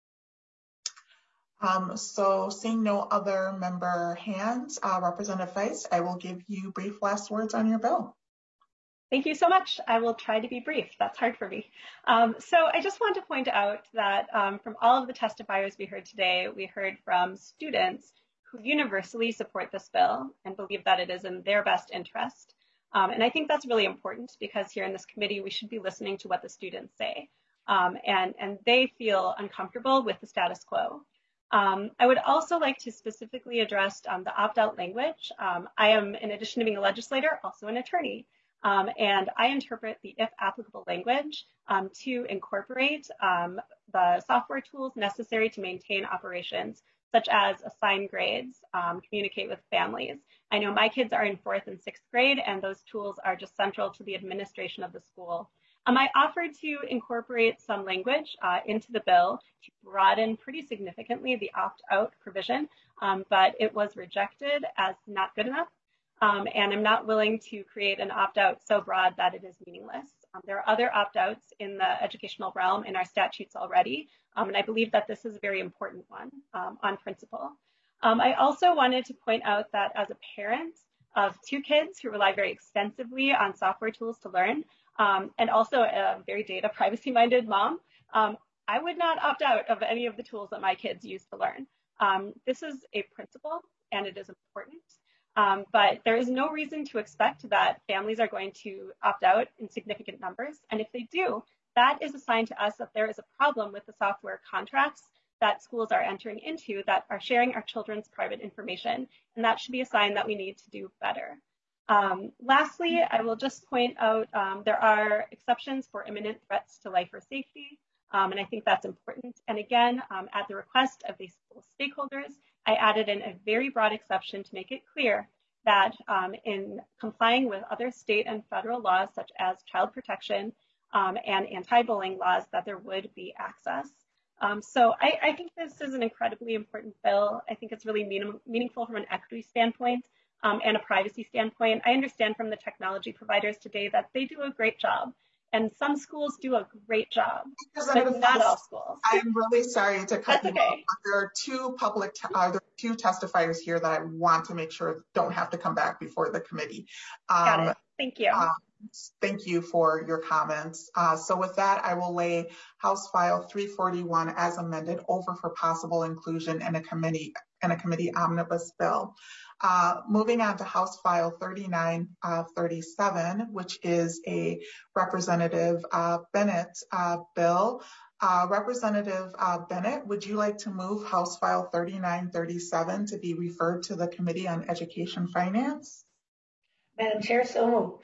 Um, so seeing no other member hands, uh, Representative Feist, I will give you brief last words on your bill. Thank you so much. I will try to be brief. That's hard for me. Um, so I just want to point out that um, from all of the testifiers we heard today, we heard from students who universally support this bill and believe that it is in their best interest. Um, and I think that's really important because here in this committee, we should be listening to what the students say. Um, and, and they feel uncomfortable with the status quo. Um, I would also like to specifically address um, the opt-out language. Um, I am, in addition to being a legislator, also an attorney, um, and I interpret the if applicable language um, to incorporate um, the software tools necessary to maintain operations, such as assign grades, um, communicate with families. I know my kids are in fourth and sixth grade, and those tools are just central to the administration of the school. Um, I offered to incorporate some language uh, into the bill to broaden pretty significantly the opt-out provision, um, but it was rejected as not good enough. Um, and I'm not willing to create an opt-out so broad that it is meaningless. Um, there are other opt-outs in the educational realm in our statutes already, um, and I believe that this is a very important one um, on principle. Um, I also wanted to point out that as a parent of two kids who rely very extensively on software tools to learn, Um, and also a very data privacy minded mom, um, I would not opt out of any of the tools that my kids use to learn. Um, this is a principle and it is important, um, but there is no reason to expect that families are going to opt out in significant numbers. And if they do, that is a sign to us that there is a problem with the software contracts that schools are entering into that are sharing our children's private information. And that should be a sign that we need to do better. Um, lastly, I will just point out um, there are exceptions for imminent threats to life or safety, um, and I think that's important. And again, um, at the request of these stakeholders, I added in a very broad exception to make it clear that um, in complying with other state and federal laws, such as child protection um, and anti-bullying laws, that there would be access. Um, so I, I think this is an incredibly important bill. I think it's really mean, meaningful from an equity standpoint. Um, and a privacy standpoint. I understand from the technology providers today that they do a great job, and some schools do a great job, but not all schools. I'm really sorry to cut That's you okay. off, but there are two public, uh, there are two testifiers here that I want to make sure don't have to come back before the committee. Um, Got it. Thank you. Uh, thank you for your comments. Uh, so with that, I will lay House File three forty-one as amended over for possible inclusion in a committee in a committee omnibus bill. Uh, moving on to House File thirty-nine thirty-seven, which is a Representative uh, Bennett uh, bill. Uh, Representative uh, Bennett, would you like to move House File thirty-nine thirty-seven to be referred to the Committee on Education Finance? Madam Chair, so moved.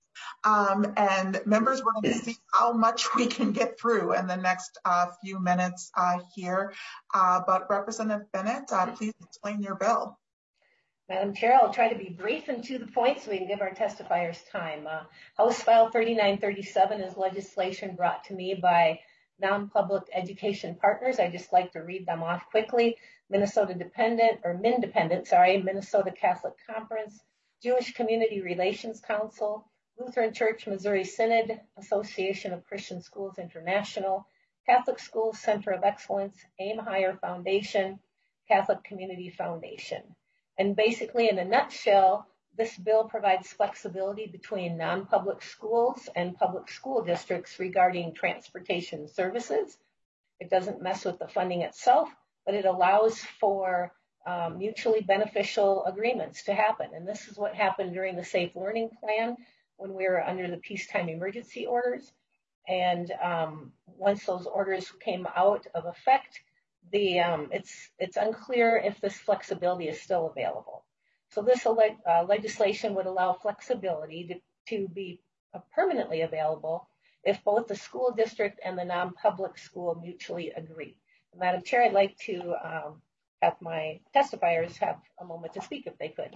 Um, and members, we're going to see how much we can get through in the next uh, few minutes uh, here. Uh, but Representative Bennett, uh, please explain your bill. Madam Chair, I'll try to be brief and to the point so we can give our testifiers time. Uh, House File thirty-nine thirty-seven is legislation brought to me by non-public education partners. I just like to read them off quickly. Minnesota Dependent, or MIN-Dependent, sorry, Minnesota Catholic Conference, Jewish Community Relations Council, Lutheran Church Missouri Synod, Association of Christian Schools International, Catholic Schools Center of Excellence, AIM Higher Foundation, Catholic Community Foundation. And basically, in a nutshell, this bill provides flexibility between non-public schools and public school districts regarding transportation services. It doesn't mess with the funding itself, but it allows for um, mutually beneficial agreements to happen. And this is what happened during the Safe Learning Plan when we were under the peacetime emergency orders. And um, once those orders came out of effect, the um, it's it's unclear if this flexibility is still available. So this uh, legislation would allow flexibility to, to be uh, permanently available if both the school district and the non-public school mutually agree. Madam Chair, I'd like to um, have my testifiers have a moment to speak if they could.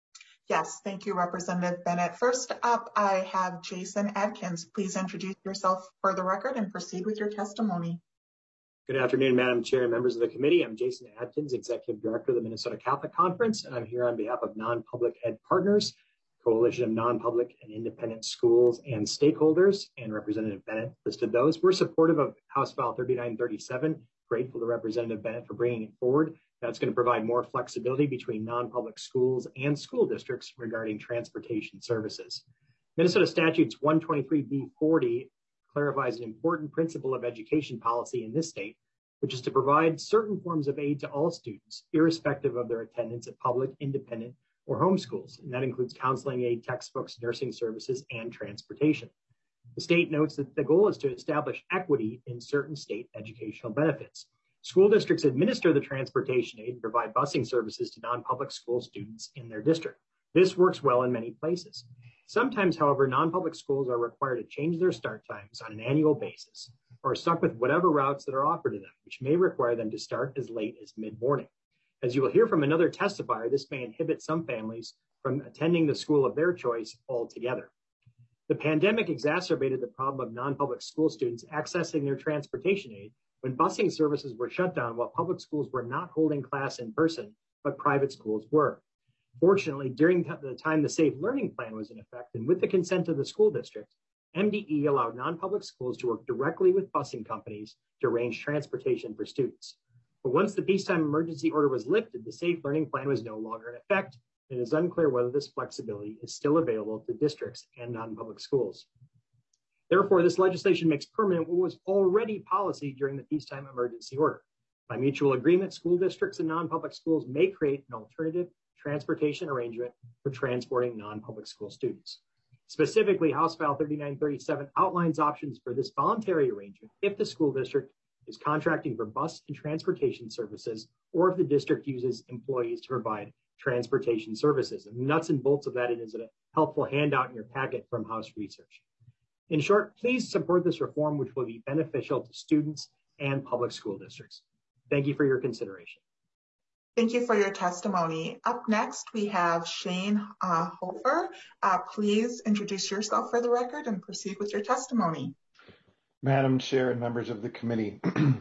Yes, thank you, Representative Bennett. First up, I have Jason Adkins. Please introduce yourself for the record and proceed with your testimony. Good afternoon, Madam Chair and members of the committee. I'm Jason Adkins, Executive Director of the Minnesota Catholic Conference, and I'm here on behalf of Non-Public Ed Partners, Coalition of Non-Public and Independent Schools and Stakeholders, and Representative Bennett listed those. We're supportive of House File thirty-nine thirty-seven, grateful to Representative Bennett for bringing it forward. That's going to provide more flexibility between non-public schools and school districts regarding transportation services. Minnesota Statutes one twenty-three B forty clarifies an important principle of education policy in this state, which is to provide certain forms of aid to all students, irrespective of their attendance at public, independent, or home schools. And that includes counseling aid, textbooks, nursing services, and transportation. The state notes that the goal is to establish equity in certain state educational benefits. School districts administer the transportation aid and provide busing services to non-public school students in their district. This works well in many places. Sometimes, however, non-public schools are required to change their start times on an annual basis or are stuck with whatever routes that are offered to them, which may require them to start as late as mid-morning. As you will hear from another testifier, this may inhibit some families from attending the school of their choice altogether. The pandemic exacerbated the problem of non-public school students accessing their transportation aid when busing services were shut down while public schools were not holding class in person, but private schools were. Fortunately, during the time the Safe Learning Plan was in effect and with the consent of the school district, M D E allowed non-public schools to work directly with busing companies to arrange transportation for students. But once the peacetime emergency order was lifted, the Safe Learning Plan was no longer in effect, and it is unclear whether this flexibility is still available to districts and non-public schools. Therefore, this legislation makes permanent what was already policy during the peacetime emergency order. By mutual agreement, school districts and non-public schools may create an alternative transportation arrangement for transporting non-public school students. Specifically, House File thirty-nine thirty-seven outlines options for this voluntary arrangement if the school district is contracting for bus and transportation services, or if the district uses employees to provide transportation services. And the nuts and bolts of that is a helpful handout in your packet from House Research. In short, please support this reform, which will be beneficial to students and public school districts. Thank you for your consideration. Thank you for your testimony. Up next, we have Shane uh, Hofer. Uh, please introduce yourself for the record and proceed with your testimony. Madam Chair and members of the committee,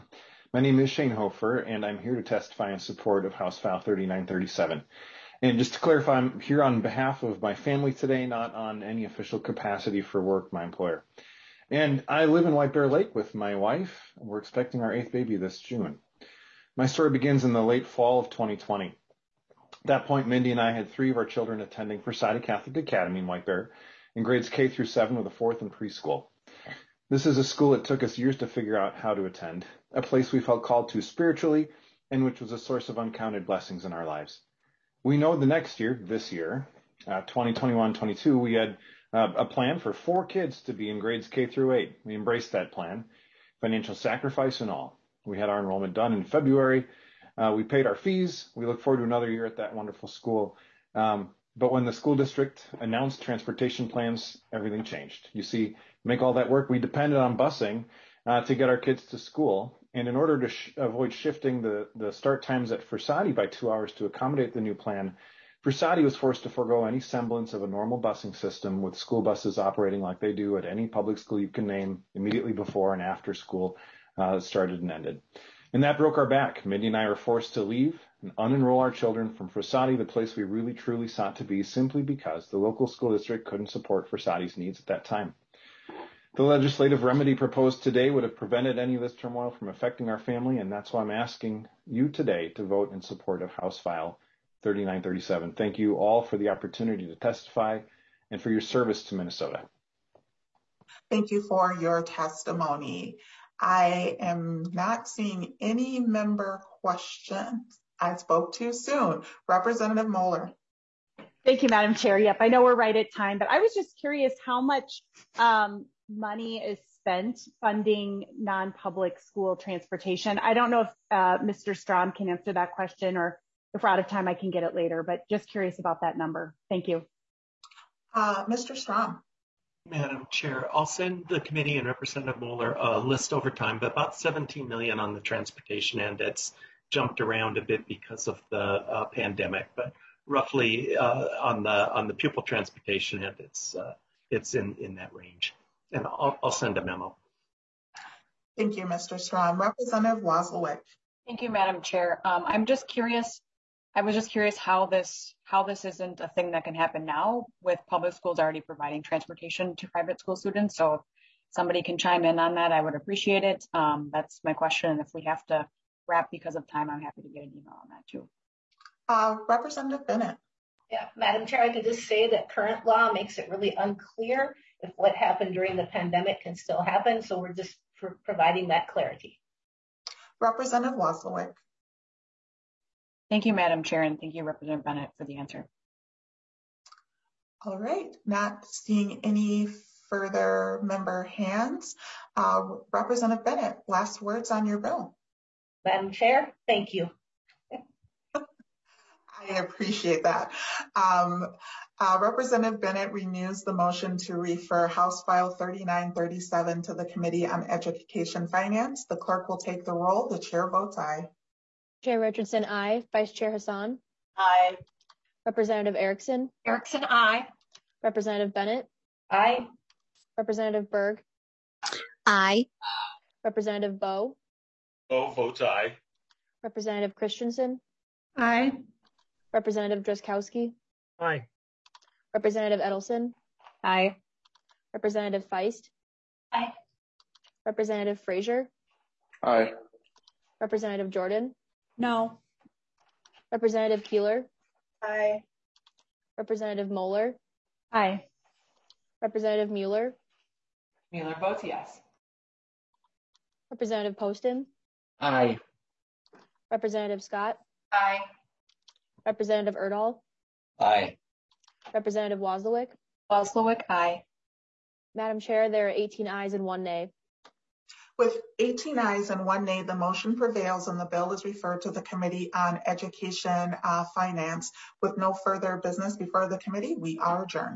my name is Shane Hofer, and I'm here to testify in support of House File thirty-nine thirty-seven. And just to clarify, I'm here on behalf of my family today, not on any official capacity for work, my employer. And I live in White Bear Lake with my wife. We're expecting our eighth baby this June. My story begins in the late fall of twenty twenty. At that point, Mindy and I had three of our children attending Forsati Catholic Academy in White Bear in grades K through seven with a fourth in preschool. This is a school that took us years to figure out how to attend, a place we felt called to spiritually, and which was a source of uncounted blessings in our lives. We know the next year, this year, uh, twenty twenty-one twenty-two, we had uh, a plan for four kids to be in grades K through eight. We embraced that plan, financial sacrifice and all. We had our enrollment done in February. Uh, we paid our fees. We look forward to another year at that wonderful school. Um, but when the school district announced transportation plans, everything changed. You see, to make all that work, we depended on busing uh, to get our kids to school. And in order to sh- avoid shifting the, the start times at Forsati by two hours to accommodate the new plan, Forsati was forced to forego any semblance of a normal busing system with school buses operating like they do at any public school you can name immediately before and after school uh, started and ended. And that broke our back. Mindy and I were forced to leave and unenroll our children from Forsati, the place we really truly sought to be, simply because the local school district couldn't support Forsati's needs at that time. The legislative remedy proposed today would have prevented any of this turmoil from affecting our family, and that's why I'm asking you today to vote in support of House File thirty-nine thirty-seven. Thank you all for the opportunity to testify and for your service to Minnesota. Thank you for your testimony. I am not seeing any member questions I spoke too soon. Representative Moeller. Thank you, Madam Chair. Yep, I know we're right at time, but I was just curious how much um, money is spent funding non-public school transportation. I don't know if uh, Mister Strom can answer that question, or if we're out of time, I can get it later, but just curious about that number. Thank you. Uh, Mister Strom. Madam Chair, I'll send the committee and Representative Moeller a list over time, but about seventeen million on the transportation end. It's jumped around a bit because of the uh, pandemic, but roughly uh, on the on the pupil transportation end, it's uh, it's in in that range. And I'll, I'll send a memo. Thank you, Mister Strom. Representative Wozlowick. Thank you, Madam Chair. Um, I'm just curious. I was just curious how this how this isn't a thing that can happen now, with public schools already providing transportation to private school students. So if somebody can chime in on that, I would appreciate it. Um, that's my question. And if we have to wrap because of time, I'm happy to get an email on that too. Uh, Representative Bennett. Yeah, Madam Chair, I could just say that current law makes it really unclear if what happened during the pandemic can still happen. So we're just for providing that clarity. Representative Wozlowick. Thank you, Madam Chair, and thank you, Representative Bennett, for the answer. All right, not seeing any further member hands. Uh, Representative Bennett, last words on your bill. Madam Chair, thank you. I appreciate that. Um, uh, Representative Bennett renews the motion to refer House File thirty-nine thirty-seven to the Committee on Education Finance. The clerk will take the roll. The chair votes aye. Chair Richardson, aye. Vice Chair Hassan. Aye. Representative Erickson. Erickson, aye. Representative Bennett. Aye. Representative Berg. Aye. Representative Bowe. Bowe votes aye. Representative Christensen. Aye. Representative Drazkowski. Aye. Representative Edelson. Aye. Representative Feist. Aye. Representative Frazier. Aye. Representative Jordan. No. Representative Keeler. Aye. Representative Moeller. Aye. Representative Mueller. Mueller votes yes. Representative Poston. Aye. Representative Scott. Aye. Representative Erdahl. Aye. Representative Wozlowick. Wozlowick, aye. Madam Chair, there are eighteen ayes and one nay. With eighteen ayes and one nay, the motion prevails and the bill is referred to the Committee on Education uh, Finance. With no further business before the committee, we are adjourned.